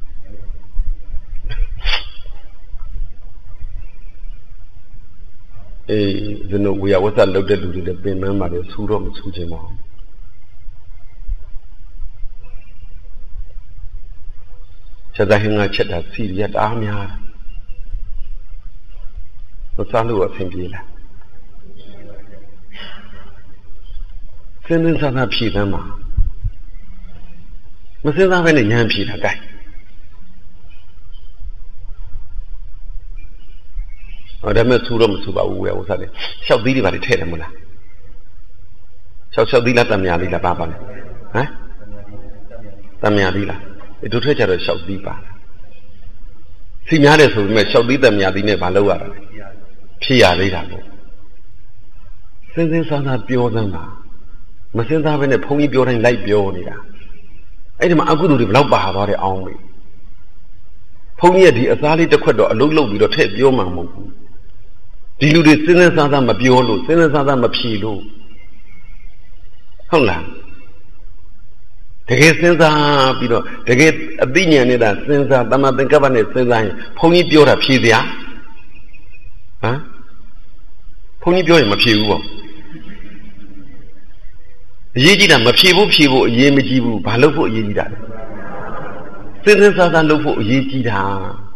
Eh, the no, we are what I looked at to the payment by the Surom Sujimo. Chadahinga Cheta Syria Amia. The Salu of Singila. Sentence on a Pidama. Must have any young Peter guy. Or the Mesurum Suba, where was it? Shall be by the Tedamuna. Shall shall be let them Yadila Baba. Eh? Tamiadila. It to treasure shall be bad. Signares who may shall be them Yadine Baloa. Pia Rida. Since this are not pure number, must have a pony building like Bionia. I am a good love about it on me. Pony the Azali the Quado, a low low with a tape Biomamu. Deluded sinners are them a Biolo, sinners are them a Pilo. Hola. တကယ်စဉ်းစားပြီးတော့တကယ်အသိဉာဏ်နဲ့တာစဉ်းစားတမသင်္ကပ္ပနဲ့စဉ်းစားရင်ဘုန်းကြီးပြောတာဖြေစရာဟမ်ဘုန်းကြီးပြောရင်မဖြေဘူးပေါ့အရေးကြီးတာမဖြေဖို့ဖြေဖို့အရေးမကြီးဘူးဘာလို့ဖို့အရေးကြီးတာလဲစဉ်းစဉ်းစားစားလုပ်ဖို့အရေးကြီးတာ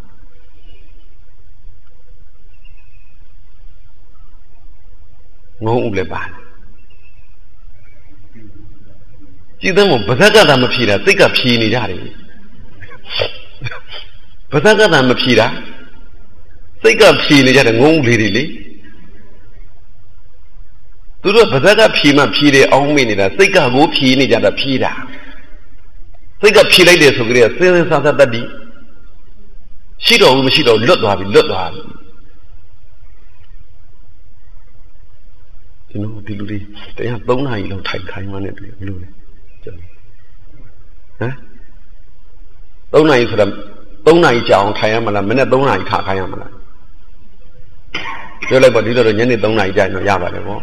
ငုံဥလည်းပါတယ်ကြည်တဲ့မို့ဗဇက်ကသာမဖြေတာစိတ်ကဖြေနေကြတယ်ဗဇက်ကသာမဖြေတာစိတ်ကဖြေနေကြတယ်ငုံဥလေးတွေလေသူတို့ဗဇက်ကဖြေမှဖြေတယ်အောင်းမေ့နေတာစိတ်ကကိုဖြေနေကြတာဖြေတာစိတ်ကဖြေလိုက်တယ်ဆိုကြတဲ့စဉ်းစဉ်းစားစားတတ်ပြီရှိတော့ဘူးမရှိတော့လွတ်သွားပြီလွတ်သွားပြီဒီလိုဒီလူတွေတရားသုံးနာရီလောက်ထိုင်ခိုင်းမှနဲ့တွေ့ဘလို့လဲဟမ်သုံးနာရီဆိုတာသုံးနာရီကြာအောင်ထိုင်ရမလားမနေ့သုံးနာရီခါခိုင်းရမလားပြောလိုက်ပါဒီလိုတော့ညနေသုံးနာရီကြာရင်တော့ရပါတယ်ဗော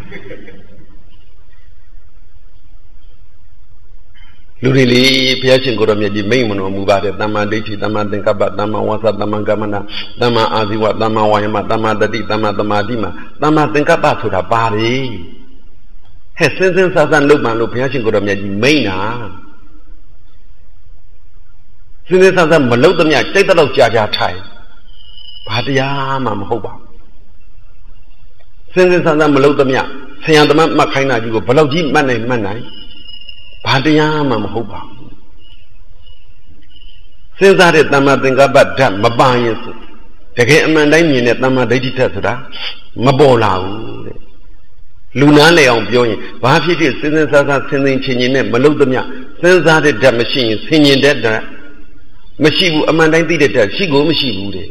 လူတွေလေဘုရားရှင်ကိုရောမြတ်ကြီးမိန့်မတော်မူပါတယ်တမ္မာဒိဋ္ဌိတမ္မာသင်္ကပ္ပတမ္မာဝါစာတမ္မာကမ္မနာတမ္မာအာဇီဝတမ္မာဝါယမတမ္မာတတိတမ္မာသမာဓိမှာတမ္မာသင်္ကပ္ပဆိုတာပါတယ်ဟဲ့စဉ်းစဉ်းစားစားလုပ်မှလို့ဘုရားရှင်ကိုရောမြတ်ကြီးမိန့်တာစဉ်းစဉ်းစားစားမလုပ်သမျှစိတ်တလောက်ကြာကြာထိုင်ဘာတရားမှမဟုတ်ပါဘူးစဉ်းစဉ်းစားစားမလုပ်သမျှဆရာသမားမှတ်ခိုင်းတာကြီးကိုဘယ်လောက်ကြီးမှတ်နိုင်မှတ်နိုင်ဘာတရားမှမဟုတ်ပါဘူးစဉ်းစားတဲ့တမ္မာသင်္ကပ္ပဓာတ်မပါရင်တကယ်အမှန်တိုင်းမြင်တဲ့တမ္မာဒိဋ္ဌိဓာတ်ဆိုတာမပေါ်လာဘူးတဲ့လူနာလေအောင်ပြောရင်ဘာဖြစ်ဖြစ်စဉ်းစဉ်းစားစားဆင်းဆင်းချင်းချင်းနဲ့မလုပ်သမျှစဉ်းစားတဲ့ဓာတ်မရှိရင်ဆင်ញင်တဲ့ဓာတ်မရှိဘူးအမှန်တိုင်းသိတဲ့ဓာတ်ရှိကိုမရှိဘူးတဲ့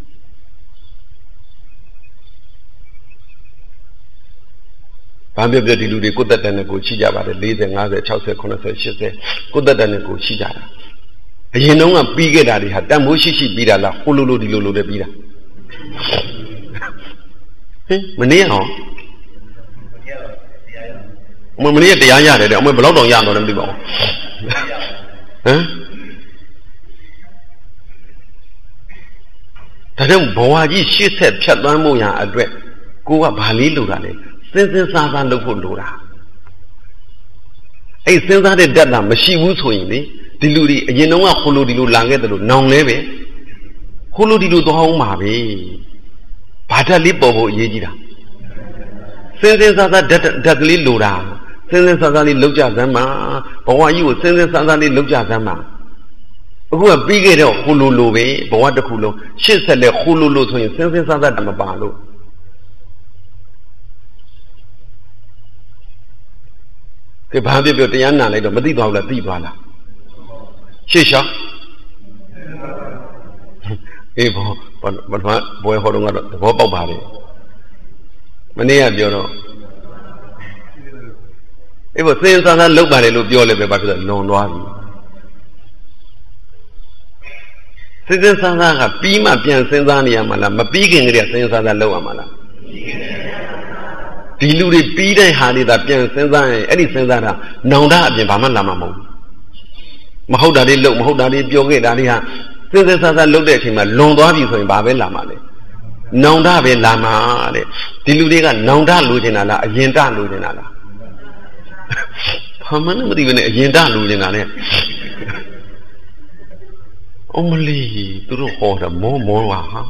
ဘာပြောပြောဒီလူတွေကိုယ်သက်တမ်းနဲ့ကိုရှိကြပါတယ်၄၀ ၅၀ ၆၀ ၇၀ ၈၀ကိုယ်သက်တမ်းနဲ့ကိုရှိကြတာအရင်တုန်းကပြီးခဲ့တာတွေဟာတန်ဖိုးရှိရှိပြီးတာလားဟိုလိုလိုဒီလိုလိုလည်းပြီးတာဟင်မနေအောင်မမနေ့တရားရတယ်တဲ့အမေဘယ်လောက်တောင်ရတော့လည်းမသိပါဘူးဟမ်ဒါကြောင့်ဘဝကြီးရှေ့ဆက်ဖြတ်သန်းမှုရအတွက်ကိုကဘာလေးလိုတာလဲစဉ်းစဉ်းစားစားလုပ်ဖို့လိုတာအဲ့စဉ်းစားတဲ့ဓာတ်ကမရှိဘူးဆိုရင်လေဒီလူတွေအရင်တုန်းကဟိုလိုဒီလိုလာခဲ့တယ်လို့နောင်လဲပဲဟိုလိုဒီလိုသွားအောင်ပါပဲဘာဓာတ်လေးပေါ်ဖို့အရေးကြီးတာစဉ်းစဉ်းစားစားဓာတ်ဓာတ်ကလေးလိုတာစဉ်းစဉ်းစားစားလေးလောက်ကြစမ်းပါဘဝကြီးကိုစဉ်းစဉ်းစားစားလေးလောက်ကြစမ်းပါအခုကပြီးခဲ့တော့ဟိုလိုလိုပဲဘဝတစ်ခုလုံးရှစ်ဆက်လက်ဟိုလိုလိုဆိုရင်စဉ်းစဉ်းစားစားတမပါလို့ကဲဘာပြပြတရားနာလိုက်တော့မသိသွားဘူးလားသိသွားလားရှေ့ရှောင်းအေးဘောဘယ်မှာဘွယ်ဟောတော့ကတော့သဘောပေါက်ပါလေမနေ့ကပြောတော့အေးဘောစဉ်းစားစားလုပ်ပါတယ်လို့ပြောလဲပဲဘာဖြစ်လဲလွန်သွားပြီစဉ်းစဉ်းစားစားကပြီးမှပြန်စဉ်းစားနေရမှာလားမပြီးခင်ကတည်းကစဉ်းစားစားလုပ်ရမှာလားဒီလူတွေပြီးတဲ့ဟာတွေသာပြန်စဉ်းစားရင်အဲ့ဒီစဉ်းစားတာနောင်တအပြင်ဘာမှလာမှာမဟုတ်မဟုတ်တာလေးလုပ်မဟုတ်တာလေးပြောခဲ့တာလေးဟာစဉ်းစဉ်းစားစားလုပ်တဲ့အချိန်မှာလွန်သွားပြီဆိုရင်ဘာပဲလာမှာလဲနောင်တပဲလာမှာတဲ့ဒီလူတွေကနောင်တလိုချင်တာလားအရင်တလိုချင်တာလားဘာမှမသိဘူးနဲ့အရင်တလိုချင်တာနဲ့အမလီသူတို့ဟောတာမောမောပါဟာ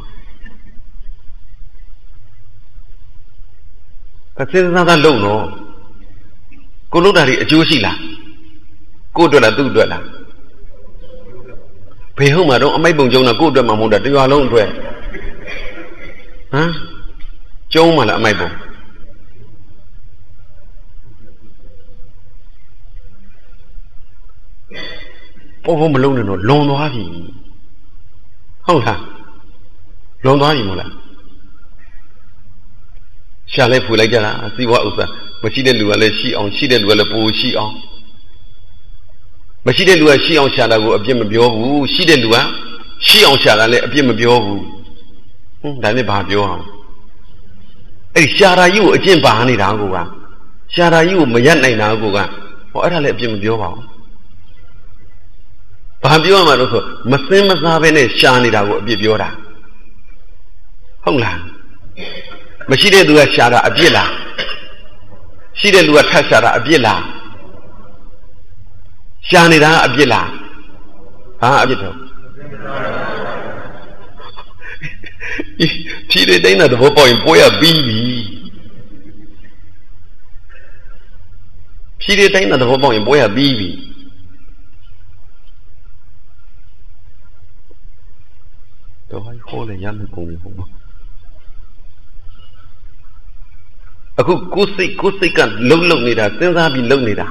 စဉ်းစားစားလုပ်တော့ကိုလုပ်တာတွေအကျိုးရှိလားကိုအတွက်လားသူ့အတွက်လားဘယ်ဟုတ်မှာတော့အမိုက်ပုံကျုံတာကိုအတွက်မှမဟုတ်တာတရွာလုံးအတွက်ဟမ်ကျုံးမှာလားအမိုက်ပုံပေါ်ပေါ်မလုံးနဲ့တော့လွန်သွားပြီဟုတ်လားလွန်သွားပြီမဟုတ်လားရှာလဲဖွေလိုက်ကြတာစီဝဥစ္စာမရှိတဲ့လူကလည်းရှိအောင်ရှိတဲ့လူကလည်းပိုရှိအောင်မရှိတဲ့လူကရှိအောင်ရှာတာကိုအပြစ်မပြောဘူးရှိတဲ့လူကရှိအောင်ရှာတာလည်းအပြစ်မပြောဘူးဟွန်းဒါနဲ့ဘာပြောအောင်အဲ့ရှာတာကြီးကိုအကျင့်ပါနေတာကိုကရှာတာကြီးကိုမရက်နိုင်တာကိုကဟောအဲ့ဒါလည်းအပြစ်မပြောပါဘူးဘာပြောမှတော့ဆိုမစင်းမစားပဲနဲ့ရှာနေတာကိုအပြစ်ပြောတာဟုတ်လားမရှိတဲ့သူကရှာတာအပြစ်လားရှိတဲ့လူကထပ်ရှာတာအပြစ်လားရှာနေတာအပြစ်လားဟာအပြစ်တော့ဖြီးတဲ့တိုင်းတဲ့ဘောပေါရင်ပွဲရပြီးပြီဖြီးတဲ့တိုင်းတဲ့ဘောပေါရင်ပွဲရပြီးပြီတော့ဟိုခေါ်လေရမယ်ပုံလေးပေါ့အခုကိုယ်စိတ်ကိုယ်စိတ်ကလုံလုံနေတာစဉ်းစားပြီးလုံနေတာ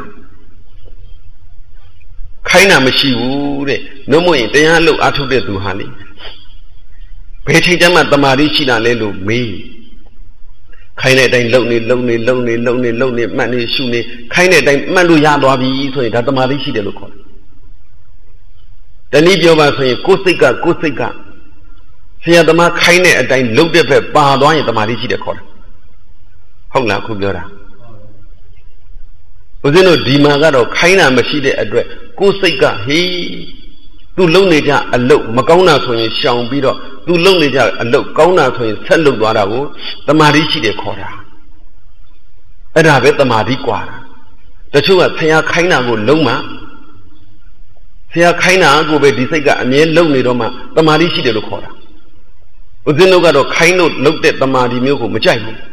ခိုင်းတာမရှိဘူးတဲ့နှုတ်မရင်တရားလှုပ်အားထုတ်တဲ့သူဟာလေဘယ်ချိန်ကျမှတမာတိရှိတာလဲလို့မေးခိုင်းတဲ့အတိုင်းလုံနေလုံနေလုံနေလုံနေလုံနေမှတ်နေရှုနေခိုင်းတဲ့အတိုင်းမှတ်လို့ရသွားပြီဆိုရင်ဒါတမာတိရှိတယ်လို့ခေါ်တယ်တနည်းပြောပါဆိုရင်ကိုယ်စိတ်ကကိုယ်စိတ်ကဆရာသမားခိုင်းတဲ့အတိုင်းလုံတဲ့ဘက်ပါသွားရင်တမာတိရှိတယ်ခေါ်တယ်ဟုတ်လားခုပြောတာဦးဇင်းတို့ဒီမှာကတော့ခိုင်းတာမရှိတဲ့အတွက်ကိုယ်စိတ်ကဟေးသူလုံနေကြအလုတ်မကောင်းတာဆိုရင်ရှောင်ပြီးတော့သူလုံနေကြအလုတ်ကောင်းတာဆိုရင်ဆက်လုပ်သွားတာကိုတမာတိရှိတယ်ခေါ်တာအဲ့ဒါပဲတမာတိกว่าတချို့ကဆရာခိုင်းတာကိုလုံးမှဆရာခိုင်းတာကိုပဲဒီစိတ်ကအမြဲလုံနေတော့မှတမာတိရှိတယ်လို့ခေါ်တာဦးဇင်းတို့ကတော့ခိုင်းလို့လုံတဲ့တမာတိမျိုးကိုမကြိုက်ဘူး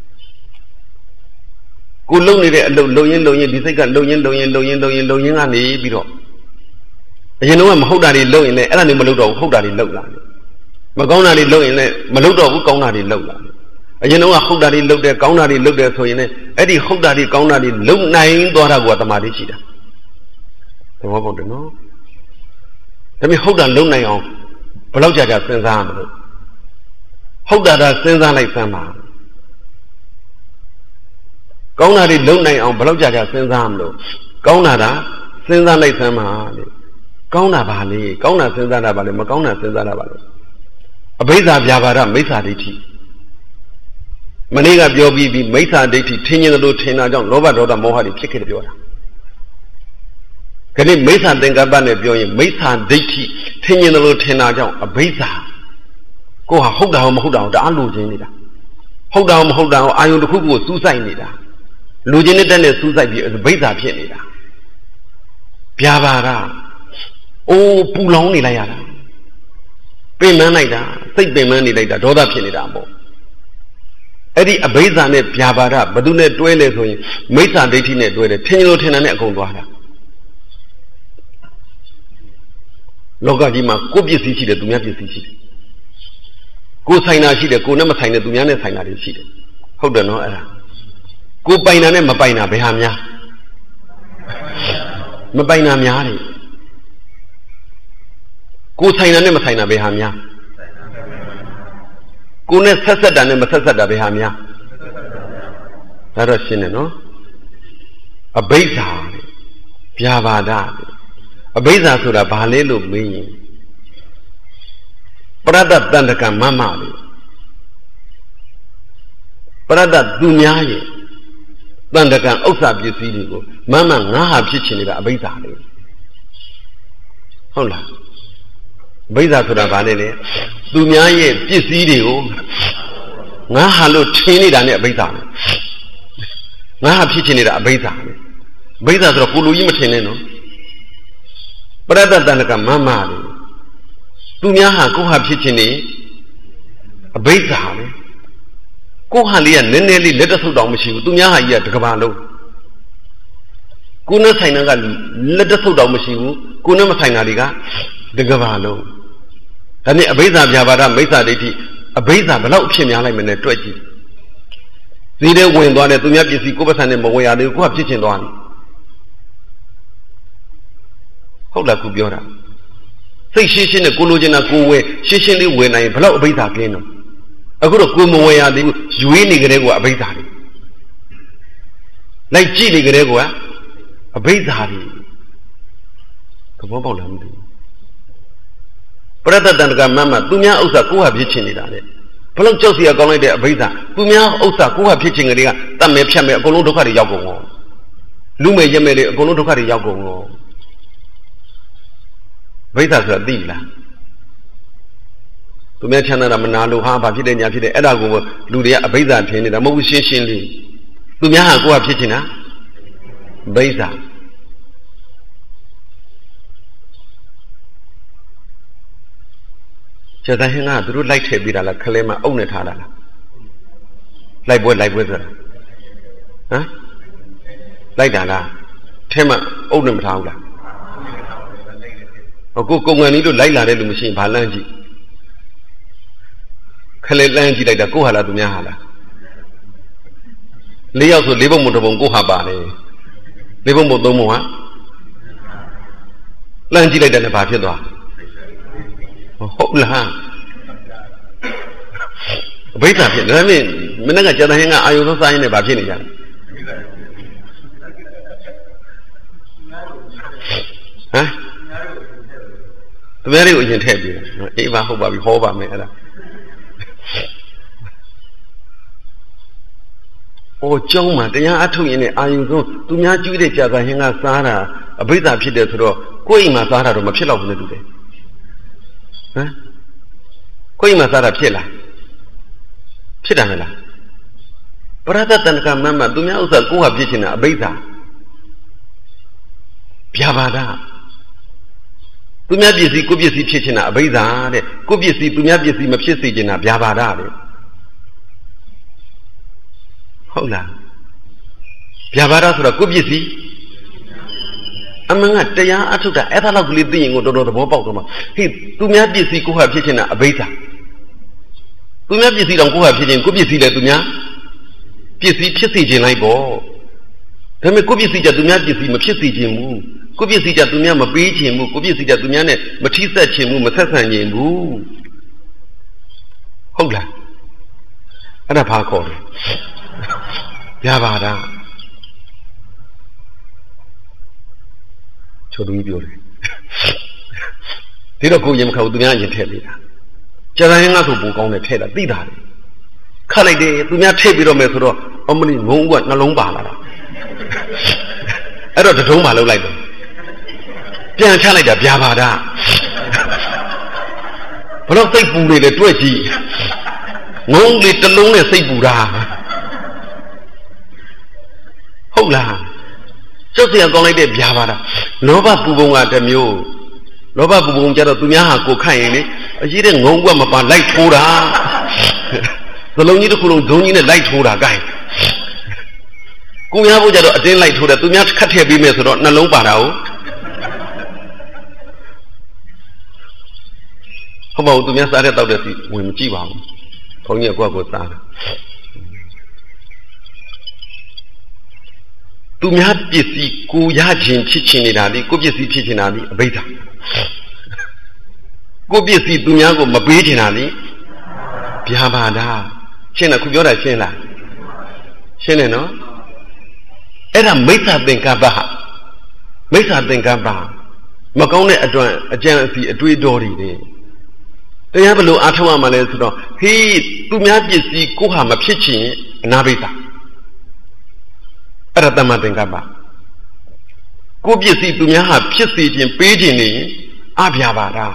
ကိုလုံနေတဲ့အလုပ်လုံရင်လုံရင်ဒီစိတ်ကလုံရင်လုံရင်လုံရင်လုံရင်လုံရင်ကနေပြီးတော့အရင်တော့မဟုတ်တာတွေလုံရင်လည်းအဲ့ဒါနေမလုံတော့ဘူးဟုတ်တာတွေလုံလာတယ်မကောင်းတာတွေလုံရင်လည်းမလုံတော့ဘူးကောင်းတာတွေလုံလာတယ်အရင်တော့ဟုတ်တာတွေလုံတယ်ကောင်းတာတွေလုံတယ်ဆိုရင်လည်းအဲ့ဒီဟုတ်တာတွေကောင်းတာတွေလုံနိုင်သွားတာကတမာတိရှိတာသဘောပေါက်တယ်နော်ဒါပေမဲ့ဟုတ်တာလုံနိုင်အောင်ဘယ်လောက်ကြာကြာစဉ်းစားရမလို့ဟုတ်တာဒါစဉ်းစားလိုက်စမ်းပါကောင်းတာတွေလုံနိုင်အောင်ဘယ်လောက်ကြာကြာစဉ်းစားမလို့ကောင်းတာဒါစဉ်းစားလိုက်စမ်းပါလေကောင်းတာပါလေကောင်းတာစဉ်းစားတာပါလေမကောင်းတာစဉ်းစားတာပါလေအဘိဓါဗျာပါဒမိစ္ဆာဒိဋ္ဌိမနေ့ကပြောပြီးပြီးမိစ္ဆာဒိဋ္ဌိထင်ရင်လို့ထင်တာကြောင့်လောဘဒေါသမောဟတွေဖြစ်ခဲ့တယ်ပြောတာခဏမိစ္ဆာသင်္ကပ္ပနဲ့ပြောရင်မိစ္ဆာဒိဋ္ဌိထင်ရင်လို့ထင်တာကြောင့်အဘိဓါကိုဟာဟုတ်တာမဟုတ်တာတအားလိုချင်နေတာဟုတ်တာမဟုတ်တာအာယုန်တစ်ခုကိုစူးစိုက်နေတာလူချင်းတဲ့နဲ့စူးစိုက်ပြီးဗိဇ္ဇာဖြစ်နေတာဗျာပါဒအိုးပူလောင်နေလိုက်ရတာပင်မလိုက်တာစိတ်ပင်မနေလိုက်တာဒေါသဖြစ်နေတာပေါ့အဲ့ဒီအဘိဇ္ဇာနဲ့ဗျာပါဒဘယ်သူနဲ့တွဲလဲဆိုရင်မိစ္ဆာဒိဋ္ဌိနဲ့တွဲတယ်ထင်လို့ထင်တာနဲ့အကုန်သွားတာလောကကြီးမှာကိုယ်ပစ္စည်းရှိတယ်သူများပစ္စည်းရှိတယ်ကိုယ်ဆိုင်တာရှိတယ်ကိုယ်နဲ့မဆိုင်တဲ့သူများနဲ့ဆိုင်တာတွေရှိတယ်ဟုတ်တယ်နော်အဲ့ဒါကိုပိုင်တာနဲ့မပိုင်တာဘယ်ဟာများမပိုင်တာများတယ်ကိုဆိုင်တာနဲ့မဆိုင်တာဘယ်ဟာများကိုနဲ့ဆက်ဆက်တာနဲ့မဆက်ဆက်တာဘယ်ဟာများဒါတော့ရှင်းတယ်နော်အဘိဓါဗျာပါဒအဘိဓါဆိုတာဘာလဲလို့မေးရင်ပရဒတန္တကမမလေပရဒသူများရဲ့တန်တကံဥစ္စာပစ္စည်းတွေကိုမမငါဟာဖြစ်ချင်နေတာအဘိဓါလေဟုတ်လားအဘိဓါဆိုတာဘာလဲလဲသူများရဲ့ပစ္စည်းတွေကိုငါဟာလို့ထင်နေတာနဲ့အဘိဓါလေငါဟာဖြစ်ချင်နေတာအဘိဓါလေအဘိဓါဆိုတော့ကိုလူကြီးမထင်နဲ့နော်ပရတ္တတန်တကံမမလေသူများဟာကိုဟာဖြစ်ချင်နေအဘိဓါလေကိုဟာလေးကနည်းနည်းလေးလက်တဆုပ်တောင်မရှိဘူးသူများဟာကြီးကတကဘာလုံးကိုနဲ့ဆိုင်တာကလက်တဆုပ်တောင်မရှိဘူးကိုနဲ့မဆိုင်တာတွေကတကဘာလုံးဒါနဲ့အဘိဓါဗျာပါဒမိစ္ဆာဒိဋ္ဌိအဘိဓါဘယ်လောက်အဖြစ်များလိုက်မလဲတွက်ကြည့်ဈေးထဲဝင်သွားတယ်သူများပစ္စည်းကိုယ်ပတ်စံနဲ့မဝင်ရသေးဘူးကိုကဖြစ်ချင်သွားတယ်ဟုတ်လားခုပြောတာစိတ်ရှင်းရှင်းနဲ့ကိုလိုချင်တာကိုဝယ်ရှင်းရှင်းလေးဝယ်နိုင်ရင်ဘယ်လောက်အဘိဓါကင်းတော့အခုတော့ကိုမဝယ်ရသေးဘူးရွေးနေကြတဲ့ကအဘိဓါတွေလိုက်ကြည့်နေကြတဲ့ကအဘိဓါတွေသဘောပေါက်လားမသိဘူးပရတ္တတန္တကမမသူများဥစ္စာကိုဟာဖြစ်ချင်နေတာလေဘလို့ကြောက်စရာကောင်းလိုက်တဲ့အဘိဓါသူများဥစ္စာကိုဟာဖြစ်ချင်ကြတဲ့ကတတ်မယ်ဖြတ်မယ်အကုန်လုံးဒုက္ခတွေရောက်ကုန်ရောလူမယ်ရက်မယ်တွေအကုန်လုံးဒုက္ခတွေရောက်ကုန်ရောဘိသဆိုတာသိလားသူများချမ်းသာတာမနာလို့ဟာဘာဖြစ်တယ်ညာဖြစ်တယ်အဲ့ဒါကိုလူတွေကအဘိဇာထင်နေတာမဟုတ်ဘူးရှင်းရှင်းလေးသူများဟာကိုယ်ကဖြစ်ချင်တာဘိဇာကျတဲ့ဟင်းကသူတို့လိုက်ထည့်ပေးတာလားခလဲမှာအုပ်နဲ့ထားတာလားလိုက်ပွဲလိုက်ပွဲဆိုတာဟမ်လိုက်တာလားထဲမှာအုပ်နဲ့မထားဘူးလားအခုကုံငံကြီးတို့လိုက်လာတဲ့လူမရှိရင်ဘာလန့်ကြည့်ခလဲလန့်ကြည့်လိုက်တာကိုဟာလားသူများဟာလားလေးယောက်ဆိုလေးပုံမတစ်ပုံကိုဟာပါတယ်လေးပုံမသုံးပုံဟာလန့်ကြည့်လိုက်တယ်လည်းဘာဖြစ်သွားဟုတ်လားဘိသဖြစ်ဒါနဲ့မနေ့ကကြာတဲ့ဟင်းကအာယုသောစားရင်းနဲ့ဘာဖြစ်နေကြလဲဟမ်တပည့်တွေကိုအရင်ထည့်ပြီးတယ်အေးပါဟုတ်ပါပြီဟောပါမယ်အဲ့ဒါအိုးကျောင်းမှာတရားအထုတ်ရင်လည်းအာယုဆုံးသူများကျွေးတဲ့ကြာတဲ့ဟင်းကစားတာအဘိသဖြစ်တယ်ဆိုတော့ကိုယ့်အိမ်မှာစားတာတော့မဖြစ်တော့ဘူးနဲ့တူတယ်ဟမ်ကိုယ့်အိမ်မှာစားတာဖြစ်လားဖြစ်တယ်မလားပရဒတ္တန်ကမမသူများဥစ္စာကိုယ်ဟာဖြစ်ချင်တာအဘိဓါဗျာပါဒသူများပစ္စည်းကိုယ်ပစ္စည်းဖြစ်ချင်တာအဘိဓါတဲ့ကိုယ်ပစ္စည်းသူများပစ္စည်းမဖြစ်စေချင်တာဗျာပါဒတဲ့ဟုတ်လားဗျာပါဒဆိုတော့ကိုယ်ပစ္စည်းအမှန်ကတရားအထုတ်တာအဲ့ဒါလောက်ကလေးသိရင်ကိုတော်တော်သဘောပေါက်တော့မှာဟေးသူများပစ္စည်းကိုယ်ဟာဖြစ်ချင်တာအဘိဓါသူများပစ္စည်းတောင်ကိုယ်ဟာဖြစ်ခြင်းကိုယ်ပစ္စည်းလည်းသူများပစ္စည်းဖြစ်စေခြင်းလိုက်ပေါ့ဒါပေမဲ့ကိုယ်ပစ္စည်းကြသူများပစ္စည်းမဖြစ်စေခြင်းဘူးကိုယ်ပစ္စည်းကြသူများမပေးခြင်းဘူးကိုယ်ပစ္စည်းကြသူများနဲ့မထိဆက်ခြင်းဘူးမဆက်ဆံခြင်းဘူးဟုတ်လားအဲ့ဒါဘာခေါ်လဲဗျာပါဒချို့သူကြီးပြောတယ်ဒီတော့ကိုယ်ရင်မခဘူးသူများရင်ထည့်ပေးတာကြာတိုင်းငါဆိုပူကောင်းတယ်ထဲ့တာသိတာလေခတ်လိုက်တယ်သူများထိတ်ပြီးတော့မယ်ဆိုတော့အမလီငုံကနှလုံးပါလာတာအဲ့တော့တထုံးပါလောက်လိုက်တယ်ပြန်ချလိုက်တာဗျာပါဒဘလို့စိတ်ပူနေလေတွေ့ကြည့်ငုံလေးတစ်လုံးနဲ့စိတ်ပူတာဟုတ်လားကျုပ်စရာကောင်းလိုက်တဲ့ဗျာပါဒလောဘပူပုံကတစ်မျိုးလောဘပူပုံကြတော့သူများဟာကိုခန့်ရင်လေအကြီးတဲ့ငုံကွက်မပါလိုက်ထိုးတာသလုံးကြီးတစ်ခုလုံးဒုံကြီးနဲ့လိုက်ထိုးတာကိုင်းကိုများဖို့ကြတော့အတင်းလိုက်ထိုးတယ်သူများခတ်ထည့်ပြီးမယ်ဆိုတော့နှလုံးပါတာဟုတ်ပါဘူးသူများစားတဲ့တောက်တဲ့စီဝင်မကြည့်ပါဘူးဘုန်းကြီးကကိုယ့်ကိုစားတယ်သူများပစ္စည်းကိုရခြင်းဖြစ်ချင်နေတာလေကိုပစ္စည်းဖြစ်ချင်တာလေအဘိဓါကိုပစ္စည်းသူများကိုမပေးချင်တာလေဗျာပါဒရှင်းလားခုပြောတာရှင်းလားရှင်းတယ်နော်အဲ့ဒါမိစ္ဆာသင်္ကပ္ပမိစ္ဆာသင်္ကပ္ပမကောင်းတဲ့အတွေ့အကြံအစီအတွေ့တော်တွေလေတရားဘလို့အားထုတ်ရမှာလဲဆိုတော့ဟေးသူများပစ္စည်းကိုဟာမဖြစ်ချင်အနာဘိဓါအဲ့ဒါတမ္မာသင်္ကပ္ပကိုပစ္စည်းသူများဟာဖြစ်စေခြင်းပေးခြင်းနေအဗျာပါဒ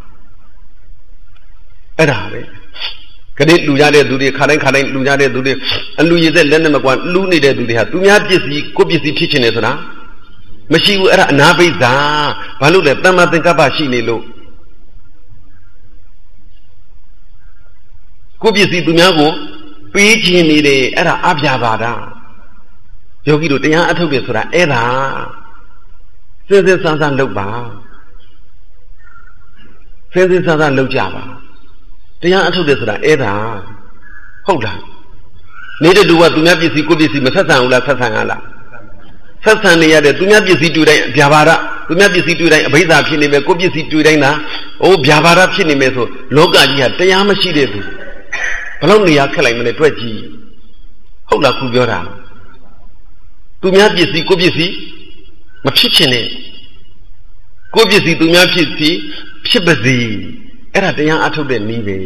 အဲ့ဒါပဲခဏလူကြတဲ့သူတွေခါတိုင်းခါတိုင်းလူကြတဲ့သူတွေအလူရည်သက်လက်နဲ့မကွာလူနေတဲ့သူတွေဟာသူများပစ္စည်းကိုပစ္စည်းဖြစ်ချင်တယ်ဆိုတာမရှိဘူးအဲ့ဒါအနာဘိဓါဘာလို့လဲတမ္မာသင်္ကပ္ပရှိနေလို့ကိုပစ္စည်းသူများကိုပေးခြင်းနေတယ်အဲ့ဒါအဗျာပါဒယောဂီတို့တရားအထုတ်တယ်ဆိုတာအဲ့ဒါစဉ်းစဉ်းဆန်းဆန်းလုပ်ပါစဉ်းစဉ်းဆန်းဆန်းလုပ်ကြပါတရားအထုတ်တယ်ဆိုတာအဲ့ဒါဟုတ်လားနေတဲ့လူကသူများပစ္စည်းကိုပစ္စည်းမဆက်ဆံဘူးလားဆက်ဆံရလားဆက်ဆံနေရတဲ့သူများပစ္စည်းတွေ့တိုင်းဗျာပါဒသူများပစ္စည်းတွေ့တိုင်းအဘိဓါဖြစ်နေမယ်ကိုပစ္စည်းတွေ့တိုင်းသာအိုးဗျာပါဒဖြစ်နေမယ်ဆိုလောကကြီးကတရားမရှိတဲ့သူဘယ်လောက်နေရာခက်လိုက်မလဲတွေ့ကြည့်ဟုတ်လားခုပြောတာသူများပစ္စည်းကိုပစ္စည်းမဖြစ်ချင်နဲ့ကိုပစ္စည်းသူများဖြစ်စီဖြစ်ပါစေအဲ့ဒါတရားအထုတ်တဲ့နည်းပဲ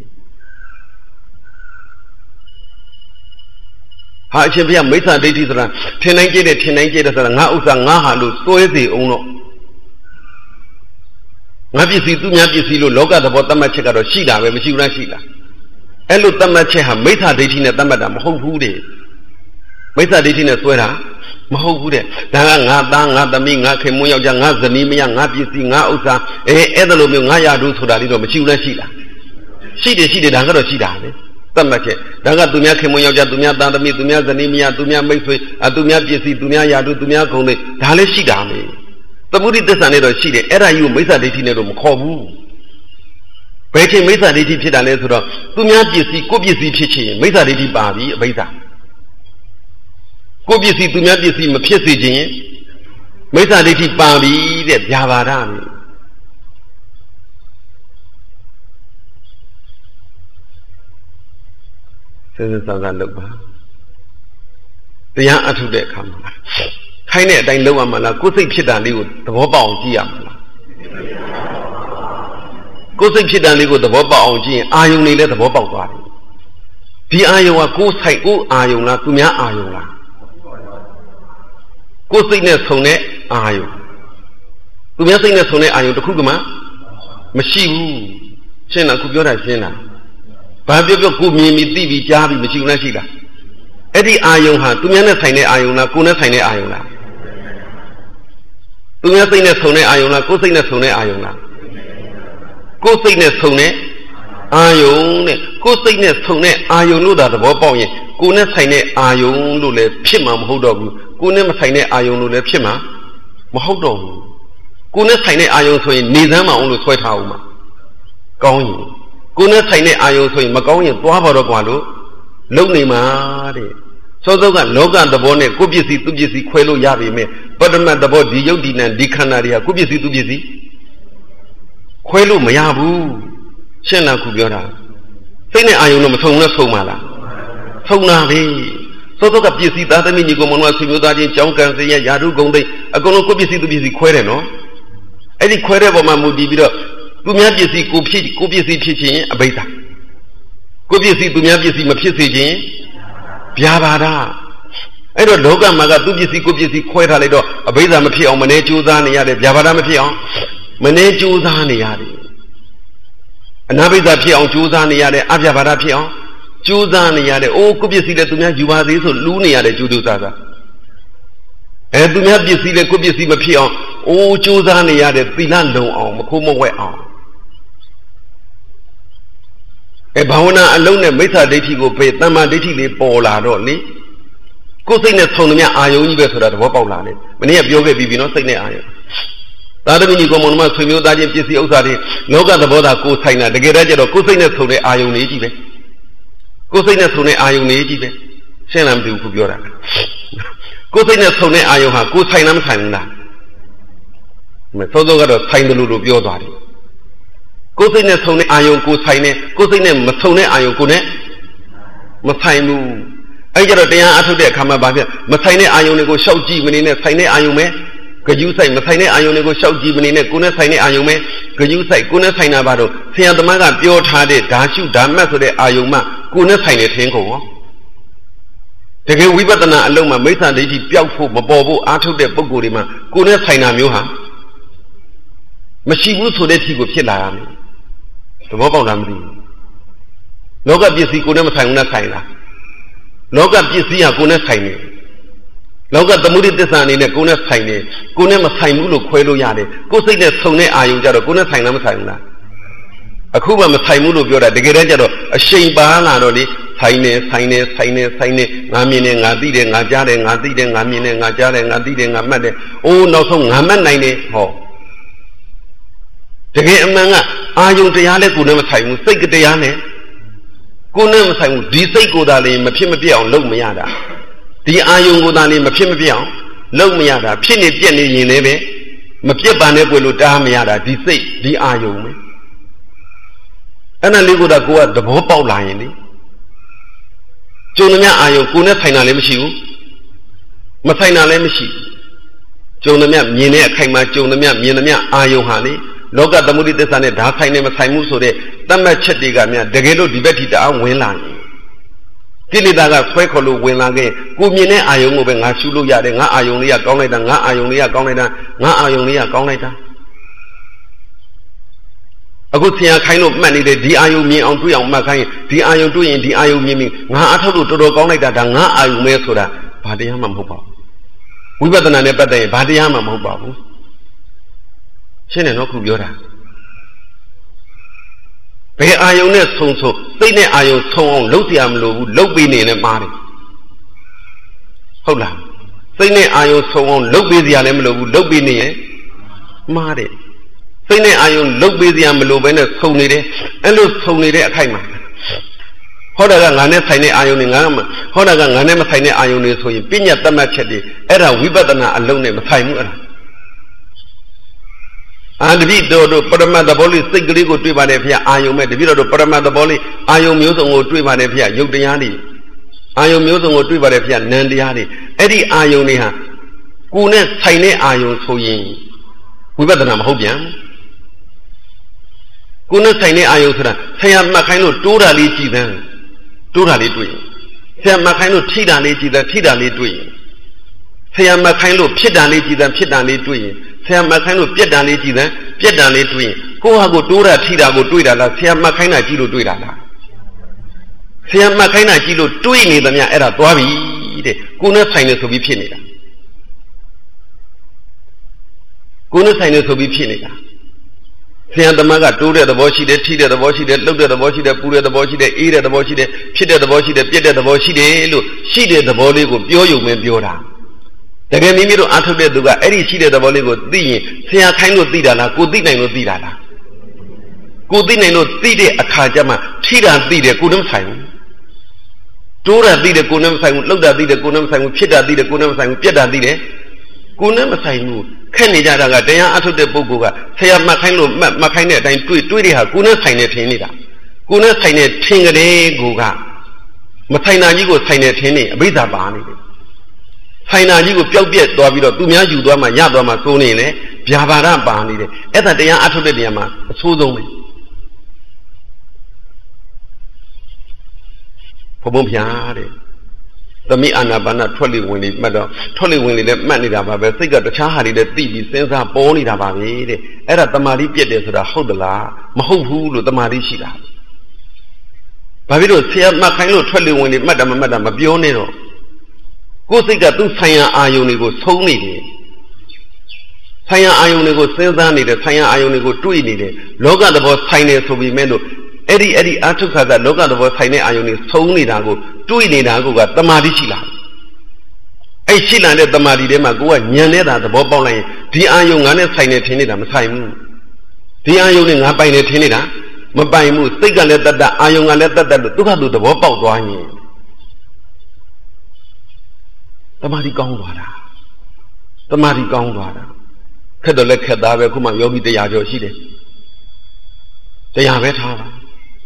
ဟာအရှင်ဘုရားမိစ္ဆာဒိဋ္ဌိဆိုတာထင်နိုင်ကြတဲ့ထင်နိုင်ကြတဲ့ဆိုတာငါဥစ္စာငါဟာလို့စွဲစေအောင်တော့ငါပစ္စည်းသူများပစ္စည်းလို့လောကသဘောသတ်မှတ်ချက်ကတော့ရှိတာပဲမရှိဘူးလားရှိတာအဲ့လိုသတ်မှတ်ချက်ဟာမိစ္ဆာဒိဋ္ဌိနဲ့သတ်မှတ်တာမဟုတ်ဘူးတဲ့မိစ္ဆာဒိဋ္ဌိနဲ့ဆွဲတာမဟုတ်ဘူးတဲ့ဒါကငါသားငါသမီးငါခင်မွန်းယောက်ျားငါဇနီးမယားငါပစ္စည်းငါဥစ္စာအဲအဲ့ဒါလိုမျိုးငါရတို့ဆိုတာလေးတော့မရှိဘူးလားရှိလားရှိတယ်ရှိတယ်ဒါကတော့ရှိတာပဲသတ်မှတ်ချက်ဒါကသူများခင်မွန်းယောက်ျားသူများသားသမီးသူများဇနီးမယားသူများမိတ်ဆွေသူများပစ္စည်းသူများရတို့သူများဂုဏ်တွေဒါလည်းရှိတာပဲသမုဒိသစ္စာနဲ့တော့ရှိတယ်အဲ့ဒါကြီးကိုမိစ္ဆာဒိဋ္ဌိနဲ့တော့မခေါ်ဘူးဘယ်ချိန်မိစ္ဆာဒိဋ္ဌိဖြစ်တာလဲဆိုတော့သူများပစ္စည်းကိုယ့်ပစ္စည်းဖြစ်ချင်မိစ္ဆာဒိဋ္ဌိပါပြီအဘိဓါကိုယ့်ပစ္စည်းသူများပစ္စည်းမဖြစ်စေခြင်းမိစ္ဆာဒိဋ္ဌိပါပြီတဲ့ဗျာပါဒနဲ့စဉ်းစားစားစားလုပ်ပါတရားအထုတဲ့အခါမှာခိုင်းတဲ့အတိုင်းလုပ်ရမှာလားကိုယ်စိတ်ဖြစ်တာလေးကိုသဘောပေါက်အောင်ကြည့်ရမှာလားကိုယ်စိတ်ဖြစ်တာလေးကိုသဘောပေါက်အောင်ကြည့်ရင်အာယုန်တွေလည်းသဘောပေါက်သွားတယ်ဒီအာယုန်ကကိုယ်ဆိုင်ကိုယ်အာယုန်လားသူများအာယုန်လားကိုယ်စိတ်နဲ့ဆုံတဲ့အာယုန်သူများစိတ်နဲ့ဆုံတဲ့အာယုန်တစ်ခုကမှမရှိဘူးရှင်းလားခုပြောတာရှင်းလားဘာပြောပြောကိုမြင်ပြီးသိပြီးကြားပြီးမရှိဘူးလားရှိလားအဲ့ဒီအာယုန်ဟာသူများနဲ့ဆိုင်တဲ့အာယုန်လားကိုယ်နဲ့ဆိုင်တဲ့အာယုန်လားသူများစိတ်နဲ့ဆုံတဲ့အာယုန်လားကိုယ်စိတ်နဲ့ဆုံတဲ့အာယုန်လားကိုယ်စိတ်နဲ့ဆုံတဲ့အာယုန်နဲ့ကိုယ်စိတ်နဲ့ဆုံတဲ့အာယုန်လို့သာသဘောပေါက်ရင်ကိုယ်နဲ့ဆိုင်တဲ့အာယုန်လို့လည်းဖြစ်မှာမဟုတ်တော့ဘူးကိုယ်နဲ့မဆိုင်တဲ့အာယုန်လို့လည်းဖြစ်မှာမဟုတ်တော့ဘူးကိုယ်နဲ့ဆိုင်တဲ့အာယုန်ဆိုရင်နေစမ်းမအောင်လို့ဆွဲထားအောင်မှာကောင်းရင်ကိုယ်နဲ့ဆိုင်တဲ့အာယုန်ဆိုရင်မကောင်းရင်သွားပါတော့ကွာလို့လုံနေမှာတဲ့စောစောကလောကသဘောနဲ့ကိုယ်ပစ္စည်းသူပစ္စည်းခွဲလို့ရပြီမဲ့ပထမသဘောဒီယုတ်ဒီနံဒီခန္ဓာတွေကကိုယ်ပစ္စည်းသူပစ္စည်းခွဲလို့မရဘူးရှင်းလားခုပြောတာစိတ်နဲ့အာယုံတော့မဆုံနဲ့ဆုံပါလားဆုံတာပဲစောစောကပစ္စည်းသားသမီးညီကောင်မောင်တို့ဆွေမျိုးသားချင်းကြောင်းကံစရယာတုဂုံသိအကုန်လုံးကိုယ်ပစ္စည်းသူပစ္စည်းခွဲတယ်နော်အဲ့ဒီခွဲတဲ့ပုံမှာမူတည်ပြီးတော့သူများပစ္စည်းကိုဖြစ်ကိုပစ္စည်းဖြစ်ခြင်းအဘိဓါကိုပစ္စည်းသူများပစ္စည်းမဖြစ်စေခြင်းဗျာပါဒအဲ့တော့လောကမှာကသူပစ္စည်းကိုပစ္စည်းခွဲထားလိုက်တော့အဘိဓါမဖြစ်အောင်မနေကြိုးစားနေရတယ်ဗျာပါဒမဖြစ်အောင်မနေကြိုးစားနေရတယ်အနာဘိဓါဖြစ်အောင်ကြိုးစားနေရတယ်အဗျာပါဒဖြစ်အောင်ကြိုးစားနေရတယ်အိုးကိုပစ္စည်းလည်းသူများယူပါသေးဆိုလူးနေရတယ်ကြိုးကြိုးစားစားအဲသူများပစ္စည်းလည်းကိုပစ္စည်းမဖြစ်အောင်အိုးကြိုးစားနေရတယ်သီလလုံအောင်မခိုးမဝဲအောင်အဲဘာဝနာအလုံးနဲ့မိစ္ဆာဒိဋ္ဌိကိုဖေးတမ္မာဒိဋ္ဌိလေးပေါ်လာတော့လေကိုယ်စိတ်နဲ့ဆုံသမျှအာယုံကြီးပဲဆိုတာသဘောပေါက်လာတယ်မနေ့ကပြောခဲ့ပြီးပြီနော်စိတ်နဲ့အာယုံသာသမီကြီးကောင်မတို့ဆွေမျိုးသားချင်းပစ္စည်းဥစ္စာတွေလောကသဘောသာကိုယ်ဆိုင်တာတကယ်တမ်းကျတော့ကိုယ်စိတ်နဲ့ဆုံတဲ့အာယုံလေးကြီးပဲကိုယ်စိတ်နဲ့ဆုံတဲ့အာယုံလေးကြီးပဲရှင်းလားမသိဘူးခုပြောတာကိုယ်စိတ်နဲ့ဆုံတဲ့အာယုံဟာကိုယ်ဆိုင်လားမဆိုင်ဘူးလားမစောစောကတော့ဆိုင်တယ်လို့လို့ပြောသွားတယ်ကိုယ်စိတ်နဲ့ဆုံတဲ့အာယုံကိုယ်ဆိုင်တယ်ကိုယ်စိတ်နဲ့မဆုံတဲ့အာယုံကိုယ်နဲ့မဆိုင်ဘူးအဲ့ကြတော့တရားအထုတ်တဲ့အခါမှာဗာပြမဆိုင်တဲ့အာယုံတွေကိုရှောက်ကြည့်မနေနဲ့ဆိုင်တဲ့အာယုံပဲဂယုဆိုင်မဆိုင်တဲ့အာယုန်တွေကိုရှောက်ကြည့်မနေနဲ့ကိုယ်နဲ့ဆိုင်တဲ့အာယုန်ပဲဂယုဆိုင်ကိုယ်နဲ့ဆိုင်တာပါတော့ဆရာသမားကပြောထားတဲ့ဓာရှုဓာမတ်ဆိုတဲ့အာယုန်မှကိုယ်နဲ့ဆိုင်တဲ့ထင်းကုန်ရောတကယ်ဝိပဿနာအလုံးမှာမိစ္ဆာဒိဋ္ဌိပျောက်ဖို့မပေါ်ဖို့အားထုတ်တဲ့ပုဂ္ဂိုလ်တွေမှာကိုယ်နဲ့ဆိုင်တာမျိုးဟာမရှိဘူးဆိုတဲ့ထီကိုဖြစ်လာရမယ်သဘောပေါက်လားမသိဘူးလောကပစ္စည်းကိုယ်နဲ့မဆိုင်ဘူးနဲ့ဆိုင်လားလောကပစ္စည်းဟာကိုယ်နဲ့ဆိုင်တယ်လောကသမုဒိသစ္စာအနေနဲ့ကိုယ်နဲ့ဆိုင်တယ်ကိုယ်နဲ့မဆိုင်ဘူးလို့ခွဲလို့ရတယ်ကိုယ်စိတ်နဲ့ဆုံတဲ့အာယုံကြတော့ကိုယ်နဲ့ဆိုင်လားမဆိုင်ဘူးလားအခုမှမဆိုင်ဘူးလို့ပြောတာတကယ်တမ်းကျတော့အရှိန်ပါလာတော့လေဆိုင်နေဆိုင်နေဆိုင်နေဆိုင်နေငါမြင်နေငါသိတယ်ငါကြားတယ်ငါသိတယ်ငါမြင်တယ်ငါကြားတယ်ငါသိတယ်ငါမှတ်တယ်အိုးနောက်ဆုံးငါမှတ်နိုင်တယ်ဟောတကယ်အမှန်ကအာယုံတရားလဲကိုယ်နဲ့မဆိုင်ဘူးစိတ်ကတရားနဲ့ကိုယ်နဲ့မဆိုင်ဘူးဒီစိတ်ကိုယ်သာလေမဖြစ်မပြတ်အောင်လုပ်မရတာဒီအာယုံကိုယ်သာလေမဖြစ်မပြတ်အောင်လုပ်မရတာဖြစ်နေပြက်နေရင်လည်းပဲမပြတ်ပါနဲ့ကိုယ်လိုတားမရတာဒီစိတ်ဒီအာယုံပဲအဲ့ဒါလေးကိုတော့ကိုယ်ကသဘောပေါက်လာရင်လေကျုံသမျှအာယုံကိုယ်နဲ့ဆိုင်တာလည်းမရှိဘူးမဆိုင်တာလည်းမရှိကျုံသမျှမြင်တဲ့အခိုင်မှာကျုံသမျှမြင်သမျှအာယုံဟာလေလောကသမုဒိသစ္စာနဲ့ဓာဆိုင်နဲ့မဆိုင်မှုဆိုတဲ့တတ်မှတ်ချက်တွေကများတကယ်လို့ဒီဘက်ထိတအားဝင်လာရင်ကိလေသာကဆွဲခေါ်လို့ဝင်လာခဲ့ကိုမြင်တဲ့အာယုံကိုပဲငါရှုလို့ရတယ်ငါအာယုံလေးကကောင်းလိုက်တာငါအာယုံလေးကကောင်းလိုက်တာငါအာယုံလေးကကောင်းလိုက်တာအခုဆရာခိုင်းလို့မှတ်နေတဲ့ဒီအာယုမြင်အောင်တွေ့အောင်မှတ်ခိုင်းဒီအာယုတွေ့ရင်ဒီအာယုမြင်ပြီးငါအထောက်လို့တော်တော်ကောင်းလိုက်တာဒါငါအာယုမဲဆိုတာဘာတရားမှမဟုတ်ပါဘူးဝိပဿနာနဲ့ပတ်သက်ရင်ဘာတရားမှမဟုတ်ပါဘူးရှင်းတယ်နော်ခုပြောတာဘယ်အာယုနဲ့ဆုံဆုံစိတ်နဲ့အာယုဆုံအောင်လုပ်เสียမလို့ဘူးလုပ်ပြီးနေနဲ့မှားတယ်ဟုတ်လားစိတ်နဲ့အာယုဆုံအောင်လုပ်ပြီးเสียလည်းမလို့ဘူးလုပ်ပြီးနေရင်မှားတယ်စိတ်နဲ့အာယုလုတ်ပေးစရာမလိုဘဲနဲ့ဆုံနေတယ်အဲ့လိုဆုံနေတဲ့အခိုက်မှာဟောတာကငါနဲ့ဆိုင်တဲ့အာယုနေငါကဟောတာကငါနဲ့မဆိုင်တဲ့အာယုနေဆိုရင်ပညာတတ်မှတ်ချက်တွေအဲ့ဒါဝိပဿနာအလုံးနဲ့မဆိုင်ဘူးအဲ့ဒါအာတပိတော်တို့ပရမတ်သဘောလေးစိတ်ကလေးကိုတွေ့ပါတယ်ဖေအာယုမဲ့တပိတော်တို့ပရမတ်သဘောလေးအာယုမျိုးစုံကိုတွေ့ပါတယ်ဖေရုပ်တရားတွေအာယုမျိုးစုံကိုတွေ့ပါတယ်ဖေနံတရားတွေအဲ့ဒီအာယုတွေဟာကိုယ်နဲ့ဆိုင်တဲ့အာယုဆိုရင်ဝိပဿနာမဟုတ်ပြန်ကိုယ်နဲ့ဆိုင်တဲ့အာယုဆိုတာဆရာမှတ်ခိုင်းလို့တိုးတာလေးကြည်သမ်းတိုးတာလေးတွေ့ရင်ဆရာမှတ်ခိုင်းလို့ထိတာလေးကြည်သမ်းထိတာလေးတွေ့ရင်ဆရာမှတ်ခိုင်းလို့ဖြစ်တာလေးကြည်သမ်းဖြစ်တာလေးတွေ့ရင်ဆရာမှတ်ခိုင်းလို့ပြက်တာလေးကြည်သမ်းပြက်တာလေးတွေ့ရင်ကိုယ့်ဟာကိုတိုးတာထိတာကိုတွေ့တာလားဆရာမှတ်ခိုင်းတာကြည့်လို့တွေ့တာလားဆရာမှတ်ခိုင်းတာကြည့်လို့တွေ့နေသမျှအဲ့ဒါသွားပြီတဲ့ကိုယ်နဲ့ဆိုင်နေဆိုပြီးဖြစ်နေတာကိုယ်နဲ့ဆိုင်နေဆိုပြီးဖြစ်နေတာဆရာသမားကတိုးတဲ့သဘောရှိတယ်ထိတဲ့သဘောရှိတယ်လှုပ်တဲ့သဘောရှိတယ်ပူတဲ့သဘောရှိတယ်အေးတဲ့သဘောရှိတယ်ဖြစ်တဲ့သဘောရှိတယ်ပြက်တဲ့သဘောရှိတယ်လို့ရှိတဲ့သဘောလေးကိုပြောယုံပဲပြောတာတကယ်မိမိတို့အားထုတ်တဲ့သူကအဲ့ဒီရှိတဲ့သဘောလေးကိုသိရင်ဆရာခိုင်းလို့သိတာလားကိုသိနိုင်လို့သိတာလားကိုသိနိုင်လို့သိတဲ့အခါကျမှထိတာသိတယ်ကိုနဲ့မဆိုင်ဘူးတိုးတာသိတယ်ကိုနဲ့မဆိုင်ဘူးလှုပ်တာသိတယ်ကိုနဲ့မဆိုင်ဘူးဖြစ်တာသိတယ်ကိုနဲ့မဆိုင်ဘူးပြက်တာသိတယ်ကိုနဲ့မဆိုင်ဘူးခက်နေကြတာကတရားအထုတ်တဲ့ပုဂ္ဂိုလ်ကဆရာမှတ်ခိုင်းလို့မှတ်မှတ်ခိုင်းတဲ့အတိုင်းတွေ့တွေ့တဲ့ဟာကိုနဲ့ဆိုင်နေထင်နေတာကိုနဲ့ဆိုင်နေထင်ကြတဲ့ကိုကမဆိုင်တာကြီးကိုဆိုင်နေထင်နေအဘိဓါပါနေတယ်ဆိုင်တာကြီးကိုပျောက်ပြက်သွားပြီးတော့သူများယူသွားမှရသွားမှစိုးနေလေဗျာပါဒပါနေတယ်အဲ့ဒါတရားအထုတ်တဲ့နေရာမှာအဆိုးဆုံးပဲဘုံဘုံဖျားတဲ့သမီးအာနာပါနထွက်လေဝင်လေမှတ်တော့ထွက်လေဝင်လေလည်းမှတ်နေတာပါပဲစိတ်ကတခြားဟာတွေလည်းသိပြီးစဉ်းစားပေါ်နေတာပါပဲတဲ့အဲ့ဒါတမာတိပြည့်တယ်ဆိုတာဟုတ်သလားမဟုတ်ဘူးလို့တမာတိရှိတာဘာဖြစ်လို့ဆရာမှတ်ခိုင်းလို့ထွက်လေဝင်လေမှတ်တာမမှတ်တာမပြောနဲ့တော့ကိုယ်စိတ်ကသူ့ဆိုင်ရာအာယုန်တွေကိုဆုံးနေတယ်ဆိုင်ရာအာယုန်တွေကိုစဉ်းစားနေတယ်ဆိုင်ရာအာယုန်တွေကိုတွေးနေတယ်လောကသဘောဆိုင်နေဆိုပြီးမဲ့လို့အဲ့ဒီအဲ့ဒီအာထုခါကလောကသဘောဆိုင်တဲ့အာယုန်တွေဆုံးနေတာကိုတွေးနေတာကိုကတမာတိရှိလာအဲ့ရှိလာတဲ့တမာတိထဲမှာကိုကညံနေတာသဘောပေါက်လိုက်ရင်ဒီအာယုန်ငါနဲ့ဆိုင်နေထင်နေတာမဆိုင်ဘူးဒီအာယုန်နဲ့ငါပိုင်နေထင်နေတာမပိုင်ဘူးစိတ်ကလည်းတတ်တတ်အာယုန်ကလည်းတတ်တတ်လို့ဒုက္ခသူသဘောပေါက်သွားရင်တမာတိကောင်းသွားတာတမာတိကောင်းသွားတာခက်တော့လည်းခက်သားပဲခုမှယောဂီတရားကျော်ရှိတယ်တရားပဲထားပါ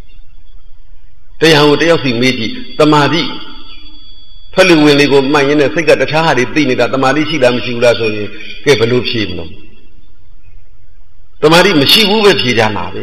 တရားကိုတယောက်စီမေးကြည့်တမာတိဖက်လူဝင်လေးကိုမှန်ရင်းနဲ့စိတ်ကတခြားဟာတွေသိနေတာတမာတိရှိလားမရှိဘူးလားဆိုရင်ကဲဘယ်လိုဖြေမလို့တမာတိမရှိဘူးပဲဖြေကြမှာပဲ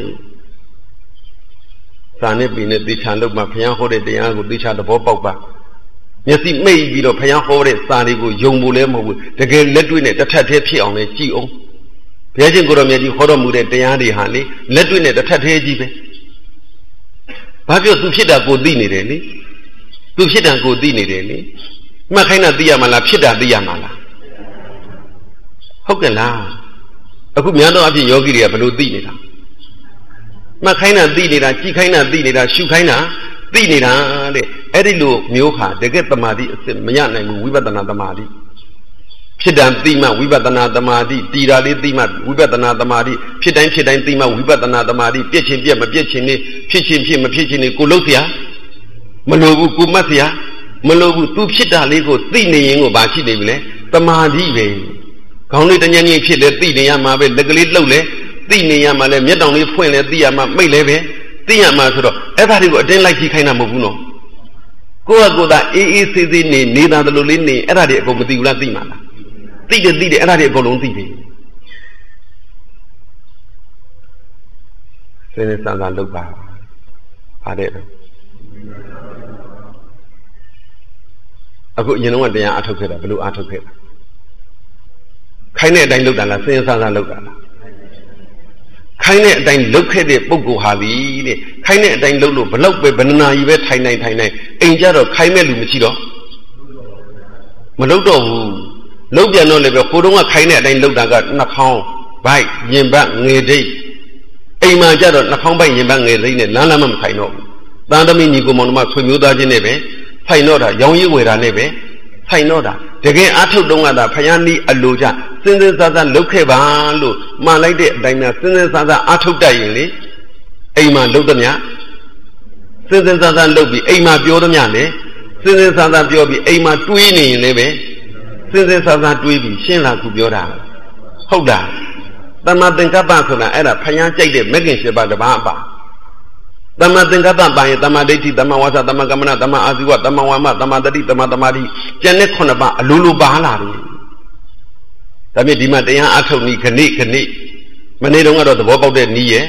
စာနဲ့ปีနဲ့သိချာလို့မှဘုရားဟောတဲ့တရားကိုသိချာသဘောပေါက်ပါမျက်စိမိတ်ပြီးတော့ဘုရားဟောတဲ့စာတွေကိုယုံဖို့လည်းမဟုတ်ဘူးတကယ်လက်တွေ့နဲ့တစ်ထပ်တည်းဖြစ်အောင်လည်းကြည့်အောင်ဘုရားရှင်ကိုရောမြတ်ကြီးဟောတော်မူတဲ့တရားတွေဟာလေလက်တွေ့နဲ့တစ်ထပ်တည်းကြီးပဲဘာပြောသူဖြစ်တာကိုသိနေတယ်လေသူဖြစ်တာကိုသိနေတယ်လေမှတ်ခိုင်းတာသိရမှာလားဖြစ်တာသိရမှာလားဟုတ်ကဲ့လားအခုများသောအားဖြင့်ယောဂီတွေကဘယ်လိုသိနေတာမှတ်ခိုင်းတာသိနေတာကြည်ခိုင်းတာသိနေတာရှုခိုင်းတာသိနေတာတဲ့အဲ့ဒီလိုမျိုးဟာတကယ်တမာတိအစစ်မရနိုင်ဘူးဝိပဿနာတမာတိဖြစ်တံသိမှဝိပဿနာတမာတိတည်တာလေးသိမှဝိပဿနာတမာတိဖြစ်တိုင်းဖြစ်တိုင်းသိမှဝိပဿနာတမာတိပြည့်ချင်းပြည့်မပြည့်ချင်းနေဖြစ်ချင်းဖြစ်မဖြစ်ချင်းနေကိုလုံးเสียမလိုဘူးကိုမတ်เสียမလိုဘူးသူဖြစ်တာလေးကိုသိနေရင်ကိုဘာရှိနေပြီလဲတမာတိပဲခေါင်းလေးတညံ့ညင်ဖြစ်လဲသိနေရမှာပဲလက်ကလေးလှုပ်လဲသိနေရမှာလဲမျက်တောင်လေးဖွင့်လဲသိရမှာမိတ်လဲပဲသိရမှာဆိုတော့အဲ့ဒါတွေကိုအတင်းလိုက်ကြည့်ခိုင်းတာမဟုတ်ဘူးနော်ကိုယ့်ဟာကိုယ်သာအေးအေးဆေးဆေးနေနေတာတလို့လေးနေအဲ့ဒါတွေအကုန်မသိဘူးလားသိမှာလားသိတယ်သိတယ်အဲ့ဒါတွေအကုန်လုံးသိပြီစနေစံစာလုပ်ပါဗါတဲ့အခုအရင်တော့တရားအထုတ်ခဲ့တာဘယ်လိုအထုတ်ခဲ့တာခိုင်းတဲ့အတိုင်းလုပ်တာလားစနေစံစာလုပ်တာလားခိုင်းတဲ့အတိုင်းလှုပ်ခဲ့တဲ့ပုဂ္ဂိုလ်ဟာဒီတဲ့ခိုင်းတဲ့အတိုင်းလှုပ်လို့ဘလောက်ပဲဘယ်နာကြီးပဲထိုင်နိုင်ထိုင်နိုင်အိမ်ကြတော့ခိုင်းမဲ့လူမရှိတော့မလှုပ်တော့ဘူးလှုပ်ပြန်တော့လည်းပဲကိုတုံးကခိုင်းတဲ့အတိုင်းလှုပ်တာကနှာခေါင်းဘိုက်ရင်ဘတ်ငယ်တိတ်အိမ်မှာကြတော့နှာခေါင်းဘိုက်ရင်ဘတ်ငယ်တိတ်နဲ့လမ်းလမ်းမမခိုင်းတော့ဘူးသားသမီးညီကိုမောင်နှမဆွေမျိုးသားချင်းနဲ့ပဲဖိုင်တော့တာရောင်ရည်ဝယ်တာနဲ့ပဲဖိုင်တော့တာတကယ်အထုတ်တုံးကတာဖယားနီးအလိုကြစင်စင်စားစားလှုပ်ခဲ့ပါလို့မှားလိုက်တဲ့အတိုင်းများစင်စင်စားစားအထုတ်တတ်ရင်လေအိမ်မှာလှုပ်သမျှစင်စင်စားစားလှုပ်ပြီးအိမ်မှာပြောသမျှလေစင်စင်စားစားပြောပြီးအိမ်မှာတွေးနေရင်လည်းပဲစင်စင်စားစားတွေးပြီးရှင်းလာခုပြောတာဟုတ်လားတမ္မာသင်္ကပ္ပဆိုတာအဲ့ဒါဖယားကြိုက်တဲ့မဂ္ဂင်၈ပါးတစ်ပါးအပါတမ္မာသင်္ကပ္ပပါရင်တမ္မာဒိဋ္ဌိတမ္မာဝါစာတမ္မာကမ္မနာတမ္မာအာဇီဝတမ္မာဝါမတမ္မာတတိတမ္မာသမာဓိကျန်တဲ့ခုနှစ်ပါးအလိုလိုပါလာတယ်ဒါမြင့်ဒီမှာတရားအထုတ်နည်းခဏခဏမနေ့တုန်းကတော့သဘောပေါက်တဲ့နည်းရဲ့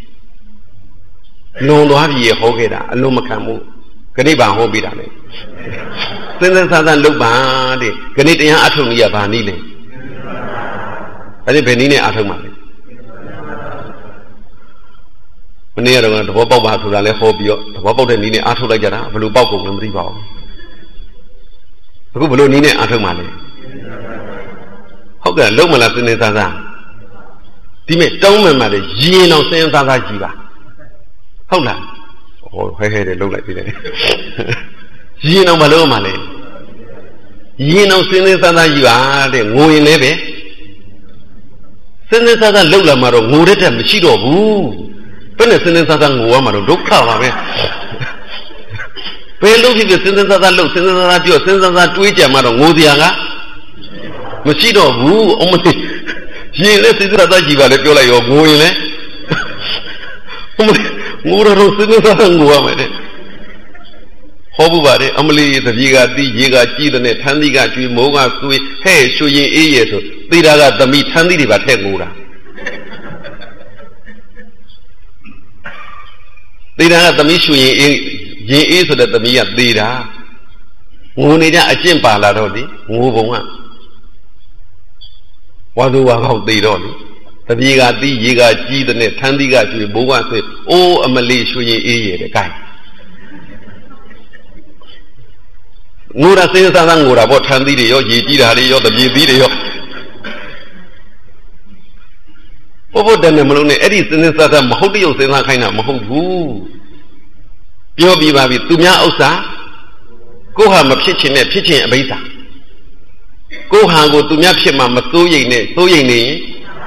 လွန်သွားပြီရဟောခဲ့တာအလုံးမခံဘူးခဏပါဟောပြီးတာလေစင်စင်ဆာဆာလုပ်ပါတဲ့ခဏတရားအထုတ်နည်းကဘာနည်းလဲအဲ့ဒီဘယ်နည်းနဲ့အထုတ်မှာလဲမနေ့ကတော့သဘောပေါက်ပါဆိုတာလဲဟောပြီးတော့သဘောပေါက်တဲ့နည်းနဲ့အားထုတ်လိုက်ကြတာဘယ်လိုပေါက်ကုန်လဲမသိပါဘူးအခုဘယ်လိုနည်းနဲ့အားထုတ်မှလဲဟုတ်ကဲ့လုံးမလားစနေစားစားဒီမဲ့တောင်းမှန်မှလည်းရင်အောင်စင်းစားစားကြည့်ပါဟုတ်လားဟောဟဲဟဲတဲ့လုံးလိုက်ပြီလေရင်အောင်မလုံးမှလဲရင်အောင်စင်းစားစားကြည့်ပါတဲ့ငိုရင်လည်းပဲစင်းစားစားလုံးလာမှတော့ငိုတတ်တယ်မရှိတော့ဘူးဘယ်နဲ့စင်းစင်းစားစားငိုရမှာတော့ဒုက္ခပါပဲဘယ်လိုဖြစ်ဖြစ်စင်းစင်းစားစားလှုပ်စင်းစင်းစားစားပြောစင်းစင်းစားစားတွေးကြမှာတော့ငိုစရာကမရှိတော့ဘူးအမလေးရင်လည်းစင်းစင်းစားစားကြည့်ပါလေပြောလိုက်ရောငိုရင်လည်းအမလေးငိုတော့စင်းစင်းစားစားငိုရမယ်တဲ့ဟောဘူးပါတယ်အမလေးတပြေကတီးရေကကြည်တဲ့ထန်းသီးကကျွေးမိုးကသွေးဟဲ့ရွှေရင်အေးရဲဆိုသေတာကသမီးထန်းသီးတွေပါထည့်ငိုတာသေတာကသမီးရွှေရင်အေးရင်အေးဆိုတဲ့သမီးကသေတာငိုနေကြအကျင့်ပါလာတော့လေငိုပုံကဝါသူဝါကောက်သေတော့လေတပြေကတီးရေကကြီးတဲ့ထန်းသီးကကျွေးမိုးကဆွေးအိုးအမလေးရွှေရင်အေးရဲတဲ့ gain ငိုတာစင်းစားစားငိုတာပေါ့ထန်းသီးတွေရောရေကြီးတာတွေရောတပြေသီးတွေရောဘုဘတန်နဲ့မလုံးနဲ့အဲ့ဒီစင်းစင်းစားစားမဟုတ်တရုပ်စင်းစားခိုင်းတာမဟုတ်ဘူးပြောပြပါပြီသူများဥစ္စာကိုဟာမဖြစ်ချင်နဲ့ဖြစ်ချင်အဘိဓါကိုဟာကိုသူများဖြစ်မှမစိုးရိမ်နဲ့စိုးရိမ်နေရင်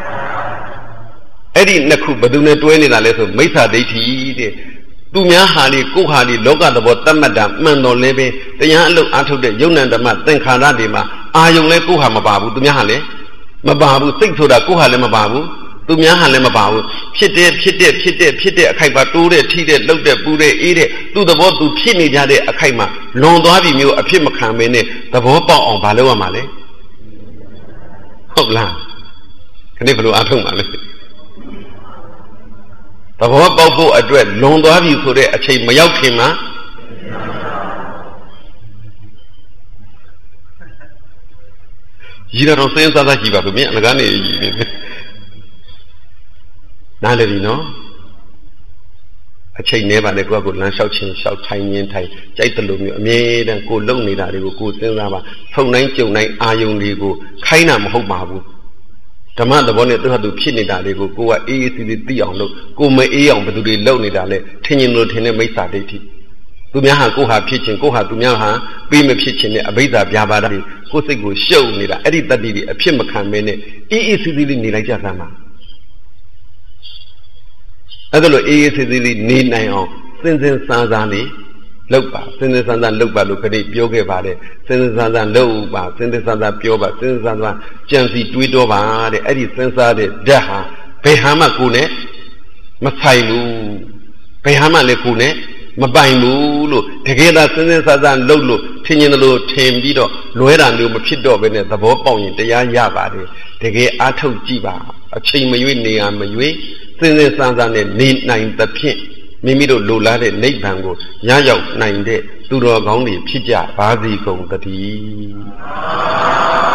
အဲ့ဒီနှစ်ခုဘယ်သူနဲ့တွဲနေတာလဲဆိုမိစ္ဆာဒိဋ္ဌိတဲ့သူများဟာလေကိုဟာလေလောကသဘောတတ်မှတ်တာမှန်တော်လဲပဲတရားအလုပ်အားထုတ်တဲ့ယုံ nant ဓမ္မသင်္ခါရတွေမှာအာယုံလဲကိုဟာမပါဘူးသူများဟာလေမပါဘူးစိတ်ဆိုတာကိုဟာလည်းမပါဘူးသူများဟာလည်းမပါဘူးဖြစ်တဲ့ဖြစ်တဲ့ဖြစ်တဲ့ဖြစ်တဲ့အခိုက်ပါတိုးတဲ့ထိတဲ့လှုပ်တဲ့ပူတဲ့အေးတဲ့သူ့သဘောသူဖြစ်နေကြတဲ့အခိုက်မှာလွန်သွားပြီမျိုးအဖြစ်မခံမင်းနဲ့သဘောပေါက်အောင်မလုပ်ရမှာလဲဟုတ်လားခဏဘယ်လိုအားထုတ်မှာလဲသဘောပေါက်ဖို့အတွက်လွန်သွားပြီဆိုတဲ့အချိန်မရောက်ခင်မှာရည်တော်စင်းစားစားကြည့်ပါဘုမြင်အလကားနေရည်နေနားလည်ပြီနော်အချိန်နဲ့ပါလေကိုယ့်ကိုလမ်းလျှောက်ချင်းလျှောက်ထိုင်ရင်းထိုင်ကြိုက်တယ်လို့မျိုးအမြဲတမ်းကိုလုံနေတာတွေကိုကိုစဉ်းစားပါထုံတိုင်းကြုံတိုင်းအာယုံတွေကိုခိုင်းတာမဟုတ်ပါဘူးဓမ္မသဘောနဲ့သူ့ဟာသူဖြစ်နေတာတွေကိုကိုကအေးအေးဆေးဆေးသိအောင်လုပ်ကိုမအေးအောင်ဘယ်သူတွေလုပ်နေတာလဲထင်ရင်လို့ထင်တဲ့မိစ္ဆာဒိဋ္ဌိသူများဟာကိုဟာဖြစ်ခြင်းကိုဟာသူများဟာပြီးမဖြစ်ခြင်းနဲ့အဘိဓါပြာပါတာကိုစိတ်ကိုရှုပ်နေတာအဲ့ဒီတတ္တိတွေအဖြစ်မခံမင်းနဲ့အေးအေးဆေးဆေးလေးနေလိုက်ကြစမ်းပါအဲ့ဒါလို့အေးအေးဆေးဆေးလေးနေနိုင်အောင်စဉ်းစဉ်စားစားလေးလောက်ပါစဉ်းစဉ်စားစားလောက်ပါလို့ခဏပြောခဲ့ပါတယ်စဉ်းစဉ်စားစားလောက်ပါစဉ်းစဉ်စားစားပြောပါစဉ်းစဉ်စားစားကြံစီတွေးတော့ပါတဲ့အဲ့ဒီစဉ်းစားတဲ့ဓာတ်ဟာဘယ်ဟာမှကိုယ်နဲ့မဆိုင်ဘူးဘယ်ဟာမှလည်းကိုယ်နဲ့မပိုင်ဘူးလို့တကယ်သာစဉ်းစဉ်စားစားလောက်လို့ထင်ရင်လို့ထင်ပြီးတော့လွဲတာမျိုးမဖြစ်တော့ဘဲနဲ့သဘောပေါက်ရင်တရားရပါတယ်တကယ်အားထုတ်ကြည့်ပါအချိန်မရွေးနေရမရွေးစဉ်းစဉ်စားစားနဲ့နေနိုင်သဖြင့်မိမိတို့လိုလားတဲ့နိဗ္ဗာန်ကိုရရောက်နိုင်တဲ့သူတော်ကောင်းတွေဖြစ်ကြပါစေကုန်သတည်း